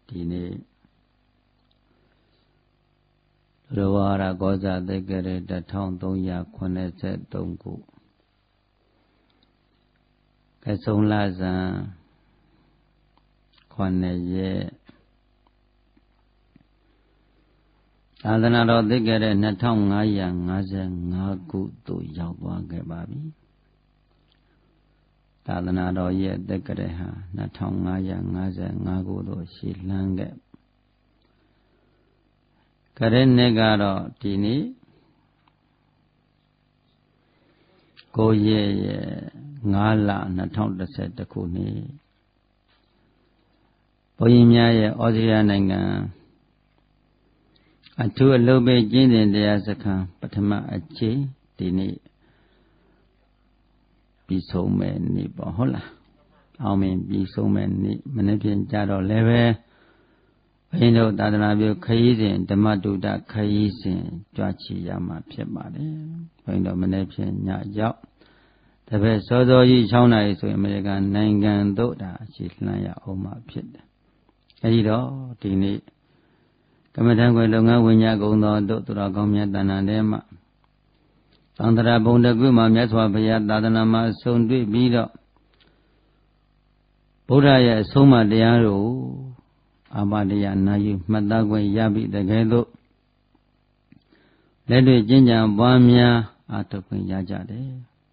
ဒီနေ့ရဝါရကောဇာသိက္ခရ1383ခုကဆုံလဇန်9ရက်သာသနာတော်သိက္ခရ2555ခုသို့ရောက်သွားခဲ့ပါပြီသာသနာတော်ရဲ့သိက္ခရဟာ2555ခုသို့ရှိလန်းခဲ့ကရနှစ်ကတော့ဒီနေ့9ရက်5လ2011ခုနှစ်ဘုန်းကြီးများရဲ့ဩစတြေးလျနိုင်ငံအထူးအလုပ်ပေးကျင့်စဉ်တရားစခန်းပထမအကျိဒီနေ့ပြီးဆုံးမဲ့နေ့ပေါ့ဟုတ်လားအောင်မင်းပြီးဆုံးမဲ့နေ့မနေ့ပြင်ကြတော့လည်းပဲဘုန်းကြီးတို့သာသနာပြုခရီးစဉ်ဓမ္မတုဒ္ဒခရီးစဉ်ကြွချီရမှာဖြစ်ပါတယ်ဘုန်းကြီးတို့မနေ့ပြင်ညရောက်တပည့်စောစောကြီး6နာရီဆိုရင်အမေရိကန်နိုင်ငံတို့ဒါရှိလှမ်းရအောင်မှဖြစ်တယ်အဲဒီတော့ဒီနေ့ကမ္မထံခွေလုပ်ငန်းဝိညာဉ်ကုံတော်တို့သူတော်ကောင်းမြတ်တဏ္ဍာထဲမှာသံဃာဘုံတကုမှာမြတ်စွာဘုရားသာသနာမှာအဆုံးတွေ့ပြီးတော့ဗုဒ္ဓရဲ့အဆုံးအမတရားတို့အာမတရားနာယူမှတ်သားခွင့်ရပြီတကယ်လို့လက်တွေ့ကျင့်ကြံပွားများအားထုတ်ခွင့်ရကြတယ်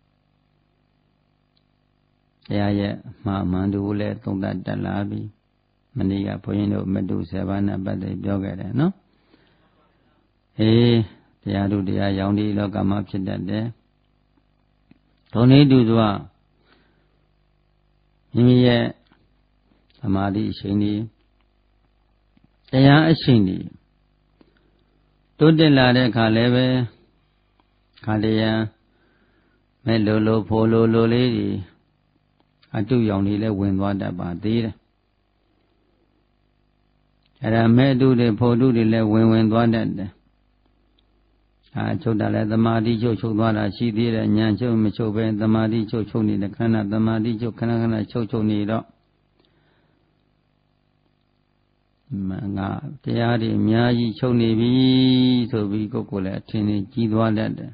တရားရဲ့မှန်တူလည်းသုံးသပ်တက်လာပြီမနေ့ကဘုန်းကြီးတို့မတု7ပါးနဲ့ပတ်သက်ပြောခဲ့တယ်နော်တရားတို့တရားရောင်ဒီလောကမှာဖြစ်တတ်တယ်ဒုံနေတူစွာမိမိရဲ့သမာဓိအရှိန်ဒီတရားအရှိန်ဒီတိုးတက်လာတဲ့အခါလည်းပဲခါတရံမဲ့လိုဖိုလိုလေးဒီအတုရောင်တွေလည်းဝင်သွားတတ်ပါသေးတယ်အဲ့ဒါမဲ့အတုတွေဖိုတုတွေလည်းဝင်သွားတတ်တယ်ချုပ်တာလည်းသမာဓိချုပ်သွားတာရှိသေးတယ်ဉာဏ်ချုပ်မချုပ်ပဲသမာဓိချုပ်နေတဲ့ခန္ဓာသမာဓိချုပ်ခဏချုပ်နေတော့ငါတရားတွေအများကြီးချုပ်နေပြီဆိုပြီးကိုယ်လည်းအထင်ကြီးသွားတတ်တယ်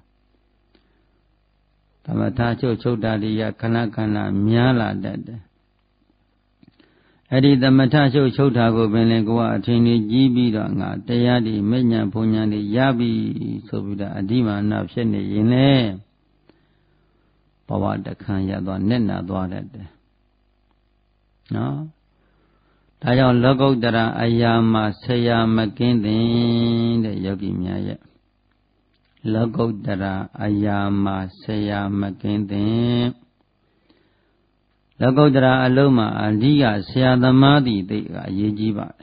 သမထချုပ်တာတွေကခဏများလာတတ်တယ်အဲ့ဒီသမထချုပ်တာကိုပင်လည်းကိုယ်ကအထင်ကြီးပြီးတော့ငါတရားတွေမဉဏ်ဘုံဉဏ်တွေရပြီဆိုပြီးတော့အဓိမာနဖြစ်နေရင်လေဘဝတခမ်းရသွားနဲ့နာသွားတတ်တယ်နော်ဒါကြောင့်လောကုတ္တရာအရာမှာဆရာမကင်းတဲ့ယောဂီများရဲ့လောကုတ္တရာအရာမှာဆရာမကင်းလောကုတ္တရာအလုံးမှာအဓိကဆရာသမားသည်သိကအရေးကြီးပါတယ်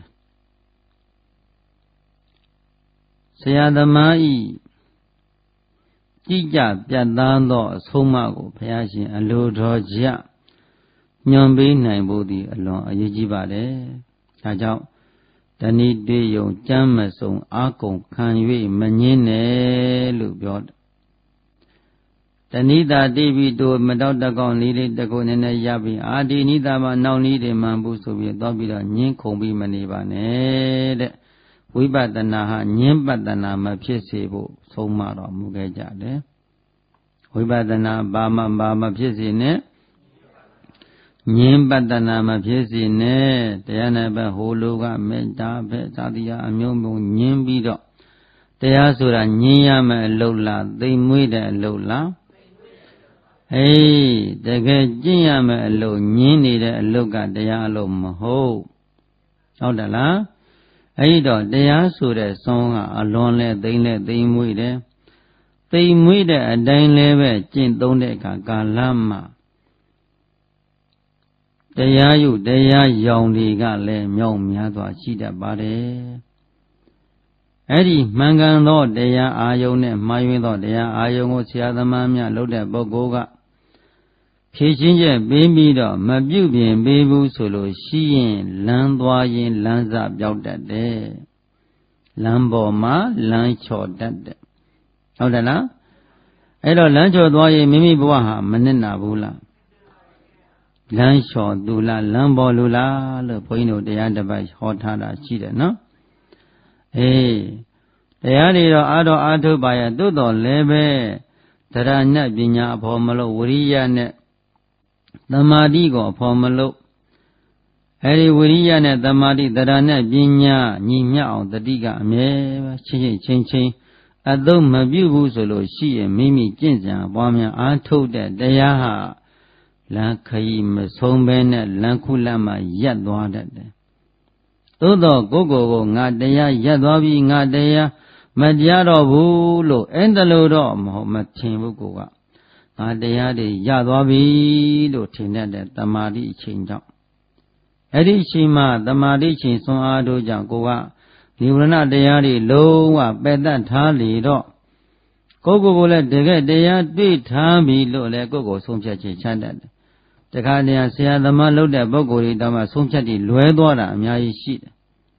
ဆရာသမားဤကြည်ကြပြတ်သားသောအဆုံးအမကိုဘုရားရှင်အလိုတော်ကြညွန်ပေးနိုင်ဖို့သည်အလွန်အရေးကြီးပါတယ်ဒါကြောင့်တဏိတေယုံကြမ်းမစုံအာကုံခံ၍မငင်းနဲ့လို့ပြောတယ်တဏိတာတိပိတိုမတောက်တကောင်လေးတကုနည်းနည်းရပြီအာဒီနိတာမှာနောက်နည်းတွေမှန်ဘူးဆိုပြီးတော့ပြီးတော့ငင်းခုန်ပြီးမနေပါနဲ့တဲ့ဝိပဿနာဟာငင်းပဿနာမဖြစ်စေဖို့ဆုံးမတော်မူခဲ့ကြတယ်ဝိပဿနာဘာမဖြစ်စေနဲ့ငင်းပဿနာမဖြစ်စေနဲ့တရားနဲ့ပဲဟိုလိုကမေတ္တာပဲသာတိယအမျိုးမျိုးငင်းပြီးတော့တရားဆိုတာငင်းရမယ်အလုပ်လားသိမ်မွေ့တဲ့အလုပ်လားတကယ်ကျင့်ရမယ်အလုပ်ငင်းနေတဲ့အလုပ်ကတရားအလုပ်မဟုတ်တယ်လားအဲ့တော့တရားဆိုတဲ့စွမ်းကအလွန်လဲသိမ်မွေ့တယ်သိမ်မွေ့တဲ့အတိုင်းလဲပဲကျင့်သုံးတဲ့အခါကာလမှာတရားယုတရားရောင်တွေကလည်းမြောက်များစွာရှိတတ်ပါတယ်အဲ့ဒီမှန်ကန်သောတရားအာယုန်နဲ့မှားယွင်းသောတရားအာယုန်ကိုဆရာသမားများလုပ်တဲ့ပုဂ္ဂိုလ်ကဖြည့်ချင်းချက်ပေးပြီးတော့မပြုတ်ပြင်ပေးဘူးဆိုလို့ရှိရင်လမ်းသွားရင်လမ်းစပြောက်တတ်တယ်လမ်းပေါ်မှာလမ်းချော်တတ်တယ်ဟုတ်တယ်လားအဲ့တော့လမ်းချော်သွားရင်မိမိဘဝဟာမနစ်နာဘူးလားလမ်းလျှော်သူလားလမ်းပေါ်လူလားလို့ဘုန်းကြီးတို့တရားတစ်ပတ်ဟောထားတာရှိတယ်နော်တရားတွေတော့အားထုတ်ပါရဲ့သို့တော်လည်းပဲသရဏပညာအဖို့မလို့ဝိရိယနဲ့သမာဓိကိုအဖို့မလို့အဲဒီဝိရိယနဲ့သမာဓိသရဏပညာညီမျှအောင်တတိကအမြဲချင်းအသုံးမပြုဘူးဆိုလို့ရှိရင်မိမိကျင့်ကြံပွားများအားထုတ်တဲ့တရားဟာလမ်းခရီးမဆုံးဘဲနဲ့လမ်းခုလမ်းမှာရပ်သွားတတ်တယ်သို့တော့ကိုငါတရားရပ်သွားပြီငါတရားမတရားတော့ဘူးလို့အဲ့ဒါလို့တော့မထင်ဘူးကိုကငါတရားတွေရသွားပြီလို့ထင်တတ်တဲ့တမာတိအချိန်ကြောင့်အဲ့ဒီအချိန်မှာတမာတိအချိန်ဆွမ်းအားတို့ကြောင့်ကိုကနိဗ္ဗာန်တရားတွေလုံးဝပယ်တတ်ထားလေတော့ကိုလည်းတကယ်တရားတွေ့ထားပြီလို့လည်းကိုဆုံးဖြတ်ချက်ချတတ်တယ်တခါတည်းဆရာသမားလုပ်တဲ့ပုဂ္ဂိုလ်တွေတောင်မှဆုံးဖြတ်ပြီးလွဲသွားတာအများကြီးရှိတယ်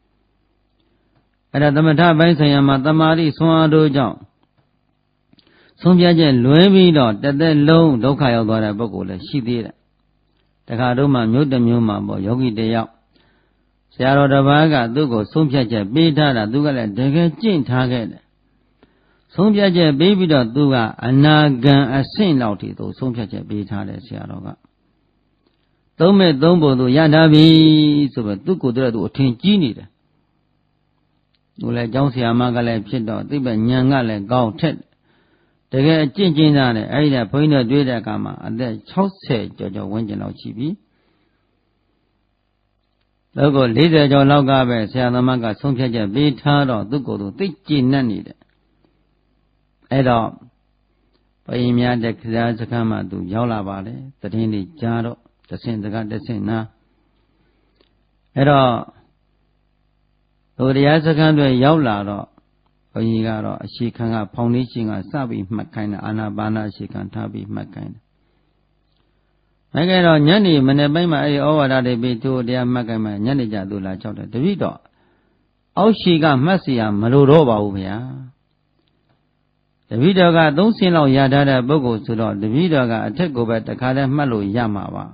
အဲ့ဒါသမထပိုင်းဆိုင်ရာမှာတမာတိဆွမ်းအားတို့ကြောင့်ဆုံးဖြတ်ချက်လွဲပြီးတော့တသက်လုံးဒုက္ခရောက်သွားတဲ့ပုဂ္ဂိုလ်လည်းရှိသေးတယ်တခါတော့မှမျိုးတစ်မျိုးမှာပေါ့ယောဂီတယောက်ဆရာတော်တစ်ပါးကသူ့ကိုဆုံးဖြတ်ချက်ပေးထားတာသူကလည်းတကယ်ကျင့်ထားခဲ့တယ်ဆုံးဖြတ်ချက်ပေးပြီးတော့သူကအနာဂံအဆင့်လောက်ထိသူဆုံးဖြတ်ချက်ပေးထားတယ်ဆရာတော်ကသုံးမဲ့သုံးဖို့သူရထားပြီဆိုတော့သူ့ကိုယ်တည်းသူအထင်ကြီးနေတယ်သူလည်းကျောင်းဆရာမကလည်းဖြစ်တော့သိပ္ပဉာဏ်ကလည်းကောင်းထက်တကယ်အကျင့်ကျင့်သားတယ်အဲ့ဒီကဘုန်းကြီးတို့တွေ့တဲ့အခါမှာအသက်60ကျော်ဝန်းကျင်လောက်ရှိပြီတော့ကို40ကျော်လောက်ကပဲဆရာသမားကဆုံးဖြတ်ချက်ပေးထားတော့သူ့ကိုယ်သူသိကျင့်နေနေတယ်အဲ့တော့ဘုရင်များတဲ့ခရာစခန်းမှာသူရောက်လာပါလေတည်င်းလေးကြားတော့တဆင့်တကားတဆင့်နာအဲ့တော့ဟိုတရားစခန်းတွေရောက်လာတော့ဘုန်းကြီးကတော့အရှိခံကဖောင်ဒေးရှင်းကစပြီးမှတ်ခိုင်းတယ်အာနာပါနာအရှိခံထားပြီးမှတ်ခိုင်းတယ်မှတ်ခိုင်းတော့ညနေမနေ့ပိုင်းမှာအဲ့ဒီဩဝါဒတွေပြီးသူတရားမှတ်ခိုင်းမှညနေကျသူလာကြောက်တယ်တပည့်တော့အောက်ရှိကမှတ်เสียမလို့တော့ပါဘူးဗျာတပည့်တော်က3ဆင်းလောက်ရထားတဲ့ပုဂ္ဂိုလ်ဆိုတော့တပည့်တော်ကအထက်ကိုပဲတခါတည်းမှတ်လို့ရမှာပါ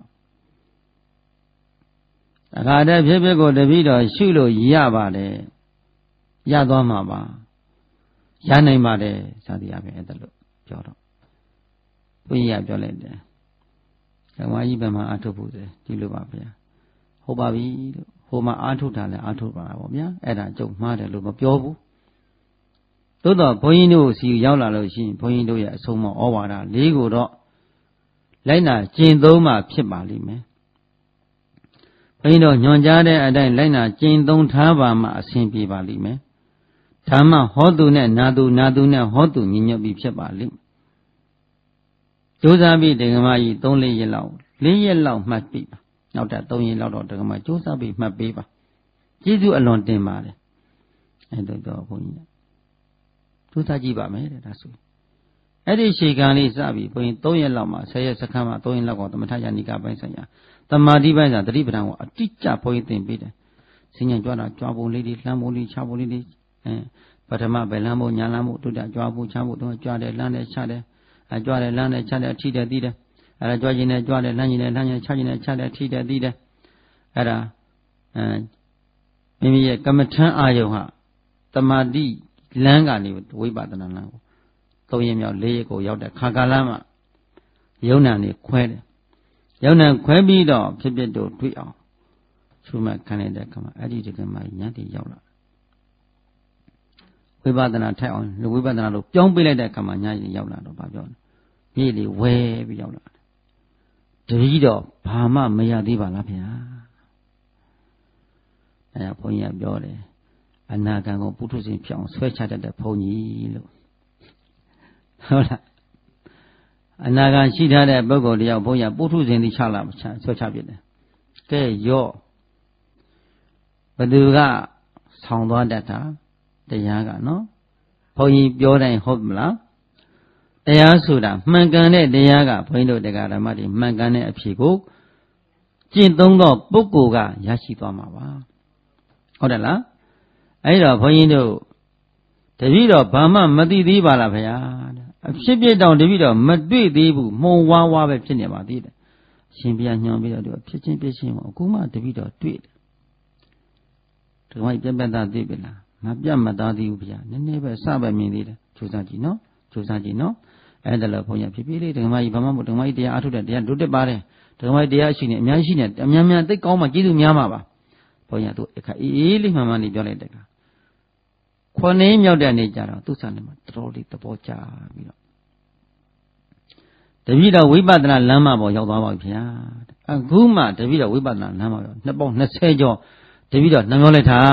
တခါတည်းဖြစ်ဖြစ်ကိုတပည့်တော်ရှုလို့ရပါတယ်ရသွားမှာပါရနိုင်ပါတယ်စသည်အပြင်အဲ့ဒါလို့ပြောတော့ဘုရားပြောလိုက်တယ်ဓမ္မကြီးဘယ်မှာအာထုတ်ဖို့လဲဒီလိုပါဗျာဟုတ်ပါပြီလို့ဟိုမှာအာထုတ်တာလဲအာထုတ်ပါပါဗျာအဲ့ဒါကြုံမှားတယ်လို့မပြောဘူးသို့တော့ဘုန်းကြီးတို့စီရောက်လာလို့ရှိရင်ဘုန်းကြီးတို့ရဲ့အဆုံးအမဩဝါဒ၄ကိုတော့လိုက်နာကျင့်သုံးမှဖြစ်ပါလိမ့်မယ်ဘုန်းကြီးတို့ညွှန်ကြားတဲ့အတိုင်းလိုက်နာကျင့်သုံးထားပါမှအဆင်ပြေပါလိမ့်မယ်ဓမ္မဟောသူနဲ့နာသူနဲ့ဟောသူညီညွတ်ပြီးဖြစ်ပါလိမ့်ကြိုးစားပြီးဒကမကြီး3-4ရက်လောက်4ရက်လောက်မှတ်ပြီးပါနောက်ထပ်3ရက်လောက်တော့ဒကမကြိုးစားပြီးမှတ်ပေးပါကျေးဇူးအလွန်တင်ပါတယ်အဲ့တော့ဘုန်းကြီးကြိုးစားကြည့်ပါမယ်တဲ့ဒါဆိုအဲ့ဒီရှေခံလေးစပြီးဘုန်းကြီး3ရက်လောက်မှ10ရက်စခန်းမှ3ရက်လောက်တော့သမထယာနိကပိုင်းဆိုင်ရာတမာတိပိုင်းဆိုင်ရာတတိပဒံကိုအတိကျဘုန်းကြီးသင်ပေးတယ်စဉ္ညာကြွတာကြွားပုံလေးတွေလှမ်းပုံလေးချပုံလေးတွေပထမပဲလမ်းဖို့ညာလမ်းဖို့တုဒ္ဒကြွားဖို့ချဖို့တော့ကြွားတယ်လမ်းတယ်ချတယ်ကြွားတယ်လမ်းတယ်ချတယ်အထိတယ်သိတယ်အဲ့ဒါကြွားခြင်းနဲ့ကြွားတယ်လမ်းခြင်းနဲ့လမ်းခြင်းချခြင်းနဲ့ချတယ်ထိတယ်သိတယ်အဲ့ဒါမိမိရဲ့ကမ္မထံအာယုံဟာတမာတိလမ်းကနေဝိပဿနာလမ်းကို3ရက်မြောက်4ရက်ကိုရောက်တဲ့ခါကာလမှာယုံနာနေခွဲတယ်ယုံနာခွဲပြီးတော့ဖြစ်ဖြစ်တို့တွေ့အောင်ရှုမှတ်ခံတဲ့အခါမှာအဲ့ဒီတကယ်မှညတိရောက်လာဝိပဿနာထိုက်အောင်ဝိပဿနာလို့ပြောင်းပေးလိုက်တဲ့အခါမှာညတိရောက်လာတော့ဗာပြောတယ်မြေလေးဝဲပြီးရောက်လာတယ်တတိတော့ဘာမှမရသေးပါလားဗျာအဲ့ဒါဘုန်းကြီးကပြောတယ်အနာဂံကိုပုထုဇဉ်ဖြစ်အောင်ဆွဲချတတ်တဲ့ဘုန်းကြီးလို့ဟုတ်လားအနာဂံရှိထားတဲ့ပုဂ္ဂိုလ်တယောက်ဘုန်းကြီးပုထုဇဉ်တိချလာဆွဲချပြတယ်ကဲရော့ဘသူကဆောင်းသွားတတ်တာတရားကနော်ဘုန်းကြီးပြောတိုင်းဟုတ်မလားတရားဆိုတာမှန်ကန်တဲ့တရားကဘုန်းကြီးတို့တရားဓမ္မတွေမှန်ကန်တဲ့အဖြေကိုကျင့်သုံးသောပုဂ္ဂိုလ်ကရရှိသွားမှာပါဟုတ်တယ်လားအဲ့တော့ဘုန်းကြီးတို့တပည့်တော်ဘာမှမသိသေးပါလားဗျာအဖြစ်ပြတောင်တပည့်တော်မတွေ့သေးဘူးမှုံဝါးဝါးပဲဖြစ်နေပါသေးတယ်ရှင်ပြညွှန်ပြီးတော့ဖြစ်ချင်းဖြစ်ချင်းပေါ့အခုမှတပည့်တော်တွေ့တယ်ဓမ္မကြီးပြတ်သားတွေ့ပြီလားမပြတ်မသားသေးဘူးဗျာနည်းနည်းပဲစပဲမြင်သေးတယ်ကြိုးစားကြည့်နော်ကြိုးစားကြည့်နော်အဲ့ဒါလို့ဘုန်းကြီးဖြစ်ဖြစ်လေးဓမ္မကြီးဘာမှမဟုတ်ဓမ္မကြီးတရားအထုတ်တဲ့တရားတို့တက်ပါတယ်ဓမ္မကြီးတရားရှိနေအများကြီးရှိနေအများသိကောင်းမှကျေးဇူးများမှာပါဘုန်းကြီးတို့အခါအေးလေးမှန်မှန်လေးပြောလိုက်တဲ့ကခွန်င်းမြောက်တဲ့နေ့ကြတော့သူ့ဆံထဲမှာတော်တော်လေးသဘောကျပြီးတော့တပည့်တော်ဝိပဿနာလမ်းမပေါ်ရောက်သွားပါပြီဗျာအခုမှတပည့်တော်ဝိပဿနာလမ်းမပေါ်နှစ်ပေါင်း20ကျော်တပည့်တော်နှမျောလိုက်တာ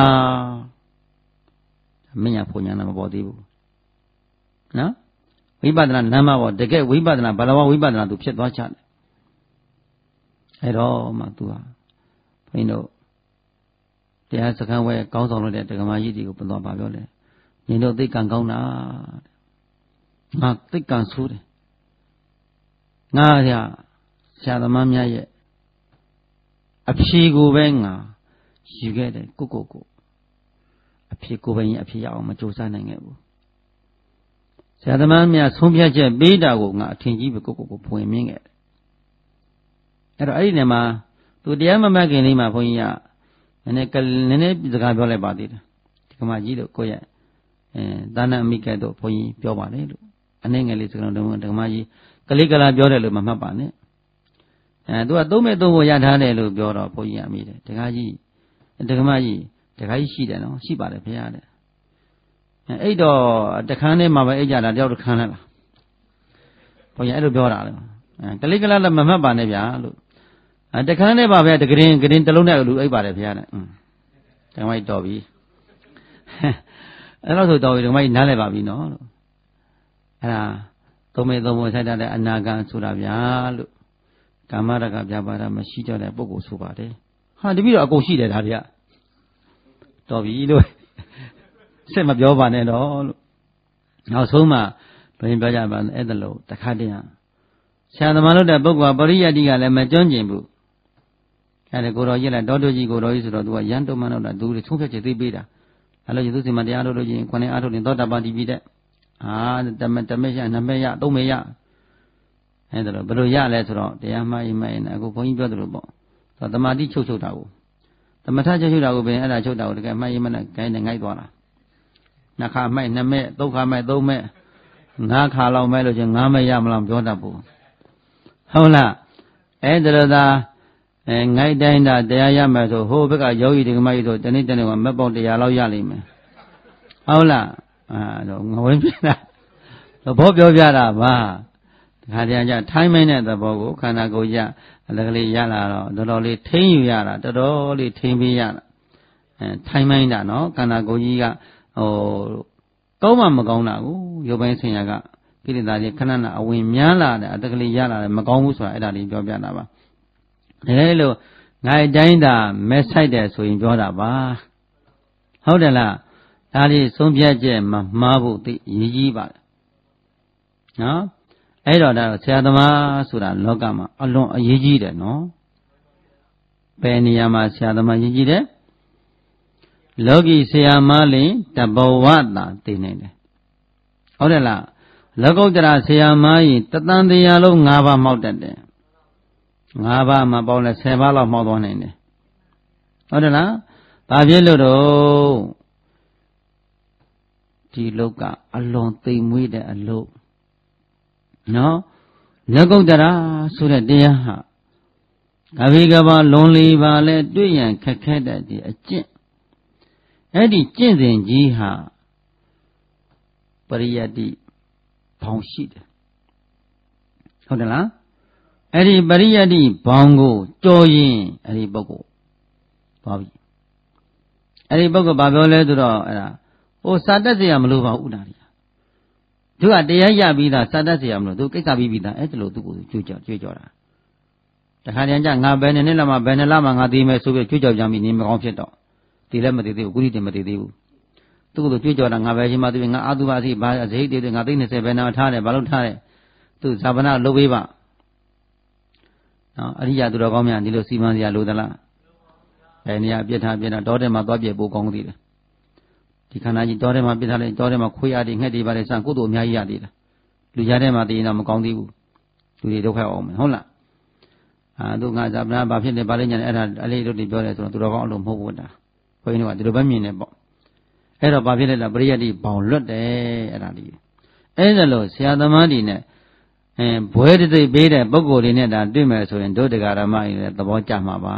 မညာဖုန်ညာနာမပေါ်သေးဘူးနော်ဝိပဿနာလမ်းမပေါ်တကယ်ဝိပဿနာဘာလဝဝိပဿနာသူဖြစ်သွားချတယ်အဲ့တော့မှသူဟာဘုန်းကြီးတို့တရားစခန်းဝဲကောင်းဆောင်လို့တဲ့ဒကမာကြီးတွေကိုဘယ်တော့ပါပြောလဲညီတို့သိက္ကံကောင်းတာငါသိက္ကံဆိုးတယ်ငါရဆရာသမားများရဲ့အဖြေကိုပဲငါယူခဲ့တယ်ကိုအဖြေကိုပဲရင်အဖြေရအောင်မကြိုးစားနိုင်ခဲ့ဘူးဆရာသမားများဆုံးဖြတ်ချက်ပေးတာကိုငါအထင်ကြီးပဲကိုဖွင့်မြင်ခဲ့တယ်အဲ့တော့အဲ့ဒီနေမှာသူတရားမမှတ်ခင်လေးမှာဘုန်းကြီးကနည်းနည်းစကားပြောလိုက်ပါသေးတယ်ဒီကမကြီးတို့ကိုယ့်ရဲ့သာနာအမိကဲ့သို့ဘုန်းကြီးပြောပါလေလို့အနေငယ်လေးစကားလုံးဒကမကြီးကလေးကလာပြောတယ်လို့မမှတ်ပါနဲ့သူကသုံးမဲ့သုံးဖို့ရထားတယ်လို့ပြောတော့ဘုန်းကြီးအမိတယ်ဒကာကြီးဒကမကြီးဒကာကြီးရှိတယ်နော်ရှိပါတယ်ဖေရတဲ့အဲ့တော့တခန်းထဲမှာပဲအိတ်ကြတာတယောက်တခန်းလဲလားဘုန်းကြီးအဲ့လိုပြောတာလေကလေးကလာလည်းမမှတ်ပါနဲ့ဗျာလို့တခန်းထဲပါပဲတကရင်တလုံးနဲ့လူအိတ်ပါတယ်ဖေရတဲ့ဒကမကြီးတော်ပြီအဲ့တော့ဆိုတော်ပြီဒကမကြီးနားလဲပါပြီနော်လို့အဲ့ဒါသုံးမေသုံးဖို့ဆိုင်တဲ့အနာဂံဆိုတာဗျာလို့ကာမရကပြပါဒမရှိတော့တဲ့ပုဂ္ဂိုလ်ဆိုပါတယ်ဟာတပည့်တော့အကုန်ရှိတယ်ဒါဗျတော်ပြီလို့စစ်မပြောပါနဲ့တော့လို့နောက်ဆုံးမှဘယ်ရင်ပြောကြပါလဲအဲ့ဒါလို့တခါတည်းဆရာသမားလို့တဲ့ပုဂ္ဂိုလ်ကပရိယတ်တိကလည်းမကျွမ်းကျင်ဘူးအဲ့ဒါကိုတော်ကြီးလည်းတောတို့ကြီးကိုတော်ကြီးဆိုတော့သူကရန်တုံမန်းတော့တာသူတွေသုံးဖြတ်ချက်သိပေးတာအဲ့လိုသူစီမတရားလို့ချင်းခွန်အားထုတ်ရင်သောတာပန်တိပြီတဲ့တမက်ရနမက်ရသုံးမရအဲ့ဒါတော့ဘယ်လိုရလဲဆိုတော့တရားမှရင်အခုဘုန်းကြီးပြောသလိုပေါ့သမာဓိချုပ်တာကိုသမထချုပ်တာကိုပဲအဲ့ဒါချုပ်တာကိုတကယ်မှရင်မနဲ့ဂိုင်းနဲ့ငိုက်သွားတာနှစ်ခါမိုက်နှစ်မဲ့သုံးခါမိုက်သုံးမဲ့ငါးခါလောက်မဲ့လို့ချင်းငါးမဲ့ရမလားပြောတတ်ဘူးဟုတ်လားအဲ့ဒါတော့သာငိုက်တိုင်းတာတရားရမယ်ဆိုဟိုဘက်ကယောဂီဒီကမကြီးဆိုတနေ့ကမက်ပေါက်100လောက်ရလိမ့်မယ်ဟုတ်လားတော့ငဝင်ပြတာသဘောပြောပြတာပါတခါတည်းကျထိုင်းမင်းတဲ့သဘောကိုခန္ဓာကိုယ်ရအလကလေးရလာတော့တော်တော်လေးထိန်းယူရတာတော်တော်လေးထိန်းပေးရတာထိုင်းမင်းတာနော်ခန္ဓာကိုယ်ကြီးကကောင်းမှမကောင်းတာကိုရုပ်ပိုင်းဆင်ရကကိလေသာတွေခဏခဏအဝင်များလာတယ်အတကလေးရလာတယ်မကောင်းဘူးဆိုတာအဲ့ဒါလေးပြောပြတာပါဒါလို့ငါအတိုင်းသာမဲဆိုင်တယ်ဆိုရင်ပြောတာပါဟုတ်တယ်လားဒါလေးဆုံးဖြတ်ချက်မမှားဖို့သိရည်ကြီးပါတယ်နော်အဲ့တော့ဒါဆရာသမားဆိုတာလောကမှာအလွန်အရေးကြီးတယ်နော်ဘယ်နေရာမှာဆရာသမားရည်ကြီးတယ်လောကီဆရာမလေးတဘဝတာသိနေတယ်ဟုတ်တယ်လားလောကုတ္တရာဆရာမကြီးတသံတရားလုံး၅ပါးမှောက်တတ်တယ်၅ပါးမှာပေါင်းလဲ10ပါးလောက်မှောက်သွားနိုင်တယ်ဟုတ်တယ်လားဘာဖြစ်လို့တော့ဒီလောကအလွန်သိမ်မွေးတဲ့အလုပ်နော်လောကုတ္တရာဆိုတဲ့တရားဟာကဗေကဘာလွန်လီပါလဲတွေ့ရန်ခက်ခဲတဲ့ဒီအကျင့်အဲ့ဒီကျင့်စဉ်ကြီးဟာပရိယတ္တိဘောင်ရှိတယ်ဟုတ်တယ်လားအဲ့ဒီပရိယတ္တိဘောင်ကိုကြော်ရင်အဲ့ဒီပုဂ္ဂိုလ်သွားပြီအဲ့ဒီပုဂ္ဂိုလ်ဘာပြောလဲဆိုတော့အဲ့ဒါစာတတ်เสียမလို့ပါဥဒါရီသူကတရားရပြီးသားစာတတ်เสียမလို့သူကိစ္စပြီးသားအဲ့ဒါလို့သူကိုကြွေးကြော်တာတခါတည်းကျငါဘယ်နှစ်လမှဘယ်နှစ်လမှငါသိမယ်ဆိုပြီးကြွေးကြော်ကြပြီးနေမကောင်းဖြစ်တော့ဒီလည်းမသိသေးဘူးကုသတင်မသိသေးဘူးသူကကြွေးကြော်တာငါပဲရှင်မသိငါအာသုဘစီဘာဇိတ်တွေငါသိ20ဘယ်နာထားတယ်ဘာလို့ထားတယ်သူဇာပနာလုပ်ပေးပါနော်အရိယာသူတော်ကောင်းများဒီလိုစီမံစရာလိုသလားဘယ်နေရာပြစ်ထားတောထဲမှာသွားပြပိုးကောင်းသေးတယ်ဒီခန္ဓာကြီးတောထဲမှာပြစ်ထားလိုက်တောထဲမှာခွေးအားတွေငှက်တွေပါလေစကုသိုလ်အများကြီးရသေးတယ်လူကြားထဲမှာတည်ရင်တော့မကောင်းသေးဘူးလူတွေဒုက္ခအောင်မယ်ဟုတ်လားသူငါဇာပနာဘာဖြစ်တယ်ဘာလဲညာအဲ့ဒါအလေးတို့တွေပြောတယ်ဆိုတော့သူတော်ကောင်းအလိုမဟုတ်ဘူးတာဘုန်းကြီးတို့ကဒီလိုပဲမြင်နေပေါ့အဲ့တော့ဘာဖြစ်လဲလားပရိယတ်တိဘောင်လွတ်တယ်အဲ့ဒါလေးအဲ့ဒါလို့ဆရာသမားတွေနဲ့ဘွဲတသိပေးတဲ့ပုဂ္ဂိုလ်တွေနဲ့ဒါတွေ့မယ်ဆိုရင်တို့တရားဓမ္မတွေလည်းသဘောကျမှာပါ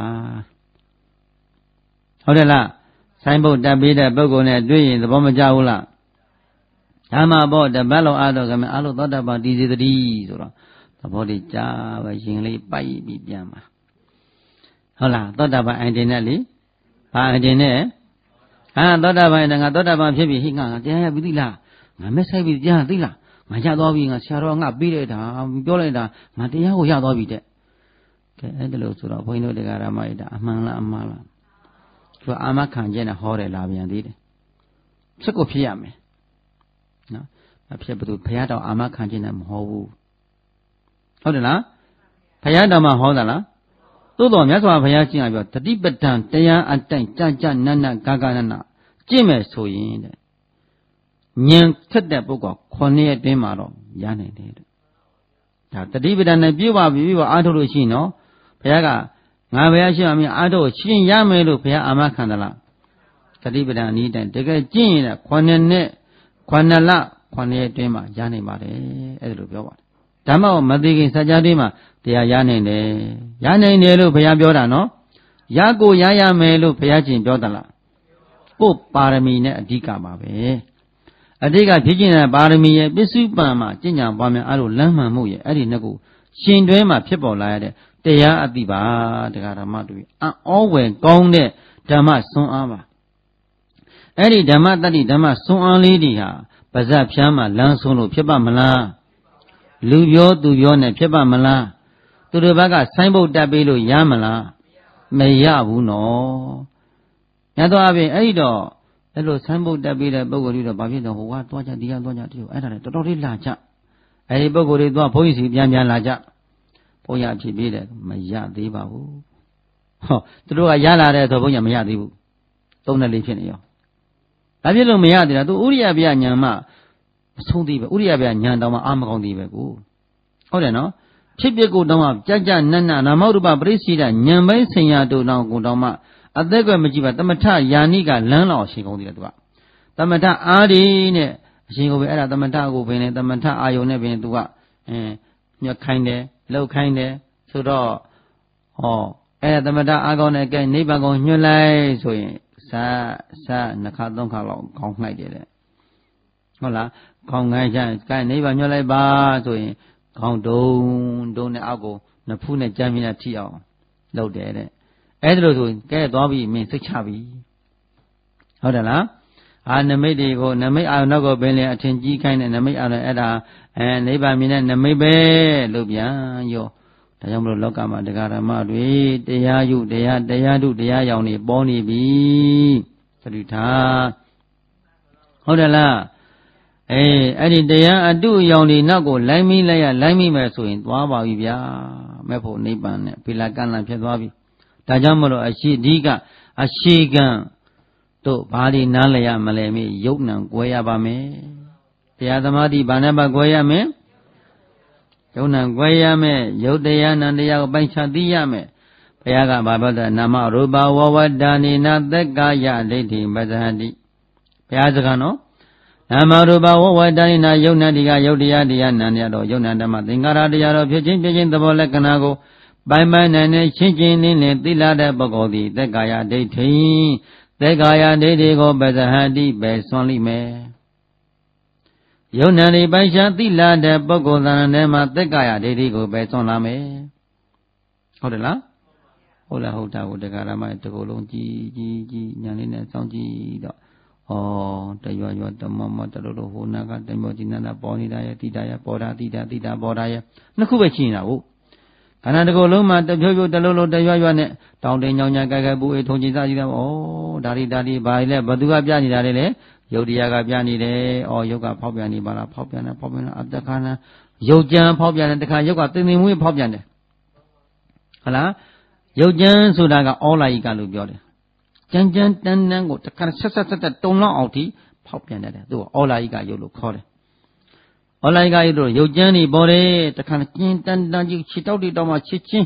ဟုတ်တယ်လားဆိုင်ဘုတ်တက်ပေးတဲ့ပုဂ္ဂိုလ်နဲ့တွေ့ရင်သဘောမကျဘူးလားဓမ္မဘောတပတ်လုံးအားတော့ကမအားလို့သောတာပန်တည်စေတည်းဆိုတော့သဘောတည်းကြပဲရင်လေးပိုက်ပြီးပြန်ပါဟုတ်လားသောတာပန်အိုင်တင်နဲ့လေဘာအိုင်တင်နဲ့သောတာပန်ငါသောတာပန်ဖြစ်ပြီဟိငါတရားရပြီသီလားငါမက်ဆိုင်ပြီတရားသိလားငါရသွားပြီငါဆရာတော်ငါပြီးလိုက်တာပြောလိုက်တာငါတရားကိုရသွားပြီတဲ့ကဲအဲ့ဒါလို့ဆိုတော့ဘုန်းကြီးတို့တရားဓမ္မတွေဒါအမှန်လားအမှားလားသူအာမခံခြင်းနဲ့ဟောတယ်လာပြန်သေးတယ်ဖြစ်ကိုဖြစ်ရမယ်နော်မဖြစ်ဘူးဘုရားတော်အာမခံခြင်းနဲ့မဟောဘူးဟုတ်တယ်လားဘုရားတော်မှဟောတာလားသို့တော်မြတ်စွာဘုရားရှင်ကပြောတတိပဒံတရားအတိုင်းကြနတ်ဂဂနကျင့်မယ်ဆိုရင်တဲ့ဉာဏ်ထက်တဲ့ပုဂ္ဂိုလ်9ရက်တွင်းမှာတော့ရနိုင်တယ်တဲ့ဒါတတိပဒံနဲ့ပြည့်ပါပြီအားထုတ်လို့ရှိရင်နော်ဘုရားကငါဘုရားရှိမှအားထုတ်ရှင်းရမယ်လို့ဘုရားအာမခံသလားတတိပဒံအနည်းတိုင်းတကယ်ကျင့်ရင်9နှစ်9လ9ရက်တွင်းမှာရနိုင်ပါတယ်အဲ့ဒါလိုပြောပါတယ်ဓမ္မကိုမသိခင်စัจ जा တွေမှာတရားရနိုင်တယ်ရနိုင်တယ်လို့ဘုရားပြောတာနော်ရကိုရရမယ်လို့ဘုရားရှင်ပြောသလားကိုယ်ပါရမီနဲ့အဓိကပါပဲအဓိကဖြစ်ကျင်တဲ့ပါရမီရဲ့ပစ္စုပန်မှာကျင့်ကြံပွားများအဲ့လိုလမ်းမှန်မှုရဲ့အဲ့ဒီနှစ်ခုရှင်တွဲမှာဖြစ်ပေါ်လာရတဲ့တရားအတိပါတရားဓမ္မတွေအံ့ဩဝယ်ကောင်းတဲ့ဓမ္မစွမ်းအားပါအဲ့ဒီဓမ္မတတ္တိဓမ္မစွမ်းအားလေးတွေဟာပါဇက်ဖြန်းမှာလမ်းဆုံးလို့ဖြစ်ပါမလားလူပြောသူပြောနဲ့ဖြစ်ပါမလားသူတို့ဘက်ကဆိုင်းဘုတ်တက်ပေးလို့ရမလားမရဘူးနော်ညတော့အပြင်အဲ့ဒီတော့အဲ့လိုဆိုင်းဘုတ်တက်ပေးတဲ့ပုဂ္ဂိုလ်တွေတော့ဘာဖြစ်တော့ဟိုကသွားကြဒီကသွားကြဒီလိုအဲ့ဒါလည်းတော်တော်လေးလာကြအဲ့ဒီပုဂ္ဂိုလ်တွေသွားဘုန်းကြီးစီပြန်လာကြဘုန်းကြီးဖြစ်ပြီးတယ်မရသေးပါဘူးဟောသူတို့ကရလာတဲ့ဆိုဘုန်းကြီးမရသေးဘူးသုံးနဲ့လေးဖြစ်နေရောဒါဖြစ်လို့မရသေးတာသူဥရိယပြညာမမဆုံးသေးပဲဥရိယပြညာတောင်မှအာမကောင်းသေးပဲကိုဟုတ်တယ်နော်ဖြစ်ဖြစ်ကိုတောင်မှကြနတ်နာမရူပပရိစ္ဆေဒဉာဏ်ပိုင်းဆင်ညာတို့တောင်ကိုတောင်မှအသက်ကွယ်မကြည့်ပါတမထယာနိကလမ်းလောက်အရှင်ကောင်းသေးတယ်သူကတမထအားဒီနဲ့အရှင်ကိုပဲအဲ့ဒါတမထကိုပင်လေတမထအာယုန်နဲ့ပင်သူကညှက်ခိုင်းတယ်လှုပ်ခိုင်းတယ်ဆိုတော့ဟောအဲ့ဒါတမထအာကောင်းနဲ့ကဲနိဗ္ဗာန်ကိုညွှန်လိုက်ဆိုရင်စနှစ်ခါသုံးခါလောက်ခေါင်းနှိုက်တယ်တဲ့ဟုတ်လားခေါင်းငိုင်းချင်ကဲနိဗ္ဗာန်ညွှန်လိုက်ပါဆိုရင်ခေါင်းဒုံနဲ့အောက်ကိုနဖူးနဲ့ကြမ်းမြနဲ့ထိအောင်လုပ်တယ်တဲ့အဲ့ဒါလို့ဆိုကဲသွားပြီမင်းစိတ်ချပြီဟုတ်တယ်လားနမိတ်တွေကိုနမိတ်အာရုံတော့ကိုပင်လေအထင်ကြီးခိုင်းတဲ့နမိတ်အာရုံအဲ့ဒါနိဗ္ဗာန်မြင်တဲ့နမိတ်ပဲလို့ပြန်ရောဒါကြောင့်မလို့လောကမှာတရားဓမ္မတွေတရားယုတရားထုတရားရောင်နေပေါ်နေပြီသတိထားဟုတ်တယ်လားအဲ့ဒီတရားအတုအယောင်တွေနောက်ကိုလိုက်မိမယ်ဆိုရင်သွားပါပြီဗျာမဲ့ဖို့နိဗ္ဗာန်နဲ့ဖိလာကန့်လန့်ဖြစ်သွားပြီဒါကြောင့်မလို့အရှိအဓိကအရှိကံတို့ဘာဒီနားလည်ရမလဲမေးယုတ်နံကွဲရပါမယ်တရားသမာဓိဘာနဲ့ပါကွဲရမယ်ယုတ်နံကွဲရမယ်ယုတ်တရားနံတရားကိုပိုင်းခြားသိရမယ်ဘုရားကဘာပြောတဲ့နာမရူပဝဝတ္တနိနာသက်ကာယဒိဋ္ဌိပဇ္ဇဟတိဘုရားစကားနော်နာမရူပဝဝတ္တနိနာယုတ်နံဒီကယုတ်တရားနံတရားတော့ယုတ်နံဓမ္မသင်္ကာရတရားတော့ဖြစ်ခြင်းသဘောလက္ခဏာကိုပိုင်နဲ့ရှင်းလင်းသိလာတဲ့ပုဂ္ဂိုလ်သည်သက်ကာယဒိဋ္ဌိသက်ကာယဒိဋ္ဌိကိုပဇ္ဇဟတိပဲဆွမ်းလိမ့်မယ်ယုံနာနေပိုင်ရှားသိလာတဲ့ပုဂ္ဂိုလ်သဏ္ဍာန်ထဲမှာသက်ကာယဒိဋ္ဌိကိုပဲဆွမ်းလာမယ်ဟုတ်တယ်လားဟုတ်လားဟုတ်တာကိုတရားဓမ္မတကူလုံးကြည်ညာလေးနဲ့စောင့်ကြည့်တော့တရွတမတလို့ဟိုနာကတမောจิနနာပေါ်နေတာရဲ့တိတာရဲ့ပေါ်တာတိတာပေါ်တာရဲ့နှစ်ခုပဲရှိနေတာဟုတ်ခန္ဓာတကူလုံးမှာတဖြိုးတလုံးတရွနဲ့တောင်းတင်ညောင်းညာကြပူအေးထုံချင်စားကြည့်တာဒါဒီဘာလဲဘသူကပြနေတာလဲယုတ်တရားကပြနေတယ်ယုတ်ကဖောက်ပြန်နေပါလားဖောက်ပြန်အတ္တခါနာယုတ်ကြံဖောက်ပြန်တယ်တခါယုတ်ကသင်မွေးဖောက်ပြန်တယ်ဟုတ်လားယုတ်ကြံဆိုတာကဩလာယိကလို့ပြောတယ်ကြမ်းတန်းကိုတခါဆက်တုံလောက်အောင်ထိဖောက်ပြန်တယ်သူကဩလာယိကယုတ်လို့ခေါ်တယ်ဩလာယိကယုတ်လို့ယုတ်ကြံနေပေါ်တယ်တခါကျင်းတန်းကြီးခြေတောက်တွေတောက်မှချစ်ချင်း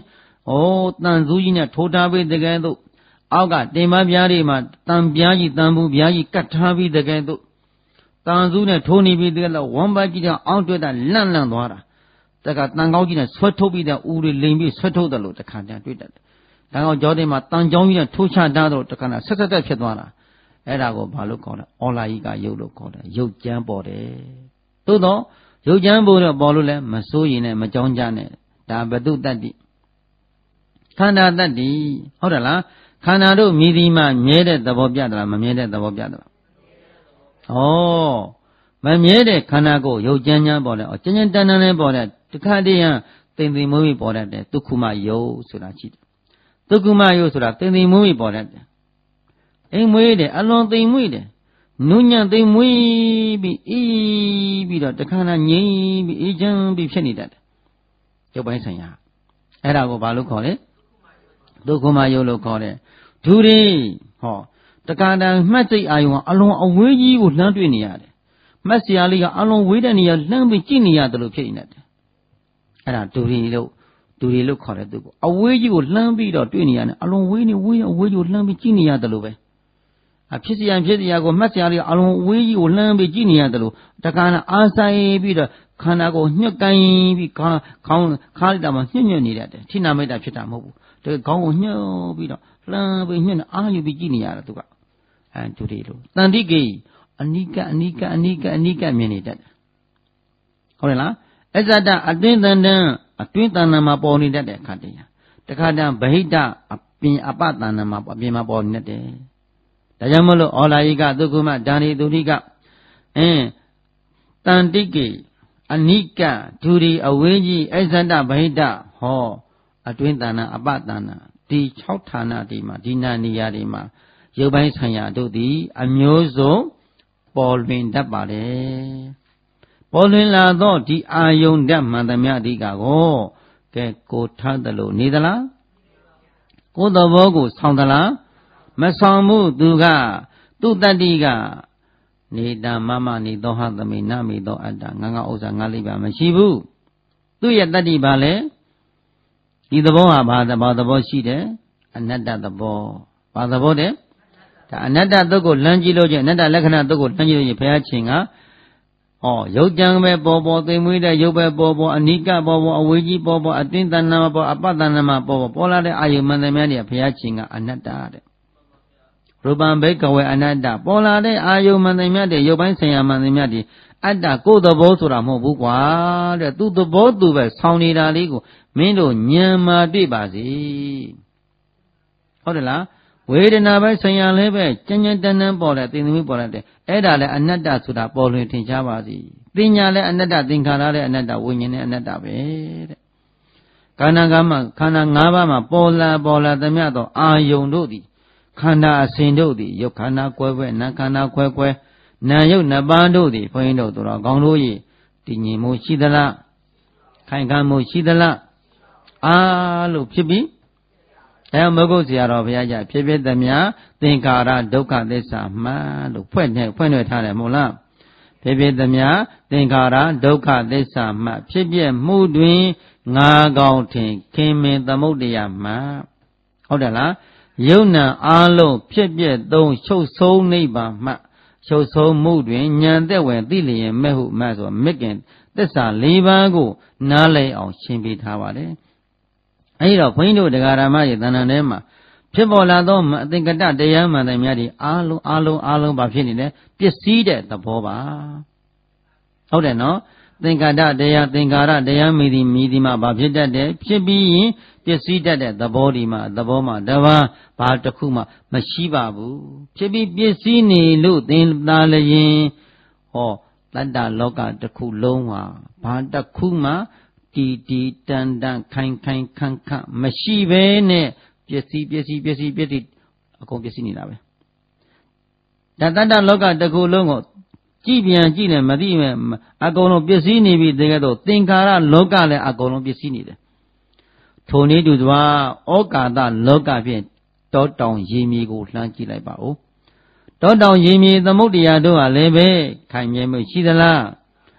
တန်စုကြီးနဲ့ထိုးထားပြီးတကယ်တော့အောက်ကတင်မပြားတွေမှာတန်ပြားကြီးတန်ဘူးပြားကြီးကတ်ထားပြီးတကယ်တော့တန်စုနဲ့ထိုးနေပြီးတကယ်တော့ဝမ်းပိုက်ကြီးကအောင်းတွက်တာလန့်သွားတာတကတန်ကောင်းကြီးနဲ့ဆွဲထုတ်ပြီးတဲ့ဦးတွေလိမ်ပြီးဆွဲထုတ်တယ်လို့တခါတည်းတွေ့တတ်တယ်။တန်ကောင်းကြောတင်မှာတန်ကြောင်းကြီးနဲ့ထိုးချထားတော့တခါနဲ့ဆက်ဖြစ်သွားတာအဲ့ဒါကိုဘာလို့ခေါ်လဲအော်လာကြီးကရုပ်လို့ခေါ်တယ်ရုပ်ကြမ်းပေါ်တယ်။သို့တော့ရုပ်ကြမ်းပေါ်တော့ပေါ်လို့လဲမစိုးရင်နဲ့မကြောင်းကြနဲ့ဒါဘတုတ္တိခန္ဓာတတ္တိဟုတ်တယ်လားခန္ဓာတို့မြည်ဒီမှာမြဲတဲ့သဘောပြသလားမမြဲတဲ့သဘောပြသလားမမြဲတဲ့ခန္ဓာကိုရုပ်ကြမ်းကြမ်းပေါ်တယ်ကျဉ်းတန်းနဲ့ပေါ်တဲ့တခါတည်းရသိမ့်မွေးပေါ်တတ်တယ်ဒုက္ခမယုတ်ဆိုတာရှိတယ်ဒုက္ခမယုတ်ဆိုတာသိမ့်မွေးပေါ်တတ်တယ်အိမ်မွေးတယ်အလွန်သိမ့်မွေးတယ်နုညံ့သိမ့်မွေးပြီးအေးပြီးတော့တခါနာငြိမ်ပြီးအေးချမ်းပြီးဖြစ်နေတတ်တယ်ရုပ်ပိုင်းဆိုင်ရာအဲ့ဒါကိုဘာလို့ခေါ်လဲဒုက္ခမယုတ်လို့ခေါ်တယ်ဒူရီတခါတည်းမှတ်စိတ်အာယုံကအလွန်အဝေးကြီးကိုလှမ်းတွေ့နေရတယ်မှတ်စရာလေးကအလွန်ဝေးတဲ့နေရာလှမ်းပြီးကြည့်နေရတယ်လို့ဖြစ်နေတယ်အဲ့ဒါဒူရီလို့ခေါ်တဲ့သူကိုအဝေးကြီးကိုလှမ်းပြီးတော့တွေ့နေရတယ်အလွန်ဝေးအဝေးကြီးကိုလှမ်းပြီးကြည့်နေရတယ်လို့ပဲဖြစ်စရာကိုမှတ်စရာလေးအလွန်ဝေးကြီးကိုလှမ်းပြီးကြည့်နေရတယ်လို့တခါနဲ့အားဆိုင်ပြီးတော့ခန္ဓာကိုညှက်ကိုင်းပြီးခေါင်းခါးလိုက်တာမှညှက်နေတယ်ထိနာမိတ်တာဖြစ်တာမဟုတ်ဘူးတကယ်ခေါင်းကိုညှက်ပြီးတော့လှမ်းပြီးညှက်နေအားယူပြီးကြည့်နေရတယ်သူကဒူရီလို့တန်တိကေအနိကအနိကမြင်နေတတ်တယ်ဟုတ်ရဲ့လားအဇ္ဇတအတွင်းတန်တန်မှာပေါ်နေတတ်တဲ့အခါတည်းတခါတည်းဗဟိတအပြင်အပတန်တန်မှာအပြင်မှာပေါ်နေတတ်တယ်ဒါကြောင့်မလို့ဩလာယိကသုက္ကုမဒါနိသူရိကတန်တိကေအနိကဒူရီအဝေးကြီးအဇ္ဇတဗဟိတအတွင်းတန်တန်အပတန်တန်ဒီ6ဌာနဒီမှာဒီနာနေရာတွေမှာရုပ်ပိုင်းဆိုင်ရာတို့သည်အမျိုးစုံပေါ်လွင်တတ်ပါတယ်ပေါ်လွင်လာသောဒီအာယုန်ဓာတ်မှန်သမျှဒီကကိုကဲကိုထားတယ်လို့နေသလားကိုသဘောကိုဆောင်သလားမဆောင်မှုသူကသူတတ္တိကနေတာမနေသောဟသမိနမိသောအတ္တငါဥစ္စာငါလိပါမရှိဘူးသူရဲ့တတ္တိဘာလဲဒီသဘောဟာဘာသဘောရှိတယ်အနတ္တသဘောဘာသဘောတဲ့ဒါအနတ္တသုတ်ကိုလှမ်းကြည့်လို့ချင်းအနတ္တလက္ခဏာသုတ်ကိုလှမ်းကြည့်လို့ချင်းဘုရားရှင်ကရုပ်ကြံပဲပေါ်သိမ်မွေးတဲ့ရုပ်ပဲပေါ်အနိကပေါ်အဝေးကြီးပေါ်အတွင်းတဏ္ဍမှာပေါ်အပတ္တဏ္ဍမှာပေါ်လာတဲ့အာယုမှန်တယ်များတဲ့ဘုရားရှင်ကအနတ္တတဲ့ရူပံဘိကဝေအနတ္တပေါ်လာတဲ့အာယုမှန်တယ်များတဲ့ရုပ်ပိုင်းဆိုင်ရာမှန်တယ်များတဲ့အတ္တကိုယ်သဘောဆိုတာမဟုတ်ဘူးကွာတဲ့သူသဘောသူပဲဆောင်းနေတာလေးကိုမင်းတို့ဉာဏ်မှာတွေ့ပါစေဟုတ်တယ်လားဝေဒနာပဲဆိုင်ရာလည်းပဲကြမ်းတန်းပေါ်တဲ့သိသမီးပေါ်တဲ့အဲ့ဒါလည်းအနတ္တဆိုတာပေါ်လွင်ထင်ရှားပါစေပညာလည်းအနတ္တသင်္ခါရလည်းအနတ္တဝိညာဉ်လည်းအနတ္တပဲတဲ့ခန္ဓာ၅ပါးမှာပေါ်လာသမျှသောအာယုန်တို့သည်ခန္ဓာအစဉ်တို့သည်ရုပ်ခန္ဓာကွဲနာခန္ဓာကွဲနာယုတ်နှစ်ပါးတို့သည်ဘုန်းကြီးတို့တော်ကောင်းတို့၏တည်ငြိမ်မှုရှိသလားခိုင်ခံ့မှုရှိသလားအားလို့ဖြစ်ပြီးမဂုတ်ဆရာတော်ဘုရားကြီးဖြစ်သမျှသင်္ခါရဒုက္ခသစ္စာမှန်လို့ဖွင့်နေထားတယ်မဟုတ်လားဖြစ်သမျှသင်္ခါရဒုက္ခသစ္စာမှဖြစ်ပြမှုတွင်ငါကောင်ထင်ခင်မင်သမုဒ္ဒရာမှဟုတ်တယ်လားယုံနာအားလုံးဖြစ်ပြသုံးချုပ်ဆုံးနိဗ္ဗာန်မှချုပ်ဆုံးမှုတွင်ဉာဏ်သက်ဝင်သိလျင်မဲ့ဟုမှဆိုမကင်သစ္စာ၄ပါးကိုနားလည်အောင်ရှင်းပြထားပါတယ်အဲဒီတော့ဘုန်းကြီးတို့တရားဓမ္မရဲ့တဏ္ဍာထဲမှာဖြစ်ပေါ်လာသောအသင်္ကတတရားမှန်တယ်များဒီအားလုံးဘာဖြစ်နေလဲပစ္စည်းတဲ့သဘောပါဟုတ်တယ်နော်သင်္ကတတရားသင်္ကာရတရားမိဒီမှာဘာဖြစ်တတ်တယ်ဖြစ်ပြီးရင်ပစ္စည်းတတ်တဲ့သဘောဒီမှာတပါးဘာတစ်ခုမှမရှိပါဘူးဖြစ်ပြီးပစ္စည်းနေလို့သင်သာလျင်တတ္တလောကတစ်ခုလုံးဟာဘာတစ်ခုမှတီတန်ခိုင်ခန့်မရှိဘဲနဲ့ပစ္စည်းအကုန်ပစ္စည်းနေတာပဲဒါတတ္တလောကတစ်ခုလုံးကိုကြည့်နေမသိမဲ့အကုန်လုံးပစ္စည်းနေပြီတကယ်တော့သင်္ခါရလောကလည်းအကုန်လုံးပစ္စည်းနေတယ်ထိုနည်းတူစွာဩကာသလောကဖြင့်တောတောင်ရေမြေကိုလှမ်းကြည့်လိုက်ပါဦးတောတောင်ရေမြေသမုဒ္ဒရာတို့ဟာလည်းပဲခိုင်မြဲမှုရှိသလား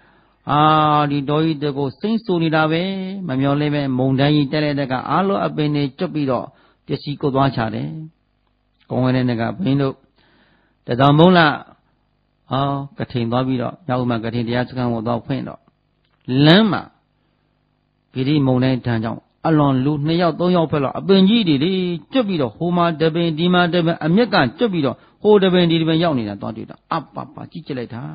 ဒီတော်ကြီးတကိုစိမ့်ဆူနေတာပဲမမျောလေးပဲမုံတိုင်းကြီးတက်တဲ့ကအားလုံးအပင်တွေကျွတ်ပြီးတော့ပစ္စည်းကိုသွားချတယ်ကုန်းဝဲတဲ့ကဘင်းတို့တတော်မုံလားကထိန်သွားပြီးတော့ရောက်မှကထိန်တရားစခန်းကိုသွားဖွင့်တော့လမ်းမှာပိဋိမုံတိုင်းတန်းကြောင့်အလွန်လူ2ယောက်3ယောက်ဖက်တော့အပင်ကြီးတွေလေကျွတ်ပြီးတော့ဟိုမှာတပင်ဒီမှာတပင်အမျက်ကကျွတ်ပြီးတော့ဟိုတပင်ဒီတပင်ရောက်နေတာသွားတွေ့တာအပကြည့်ကြလိုက်တာ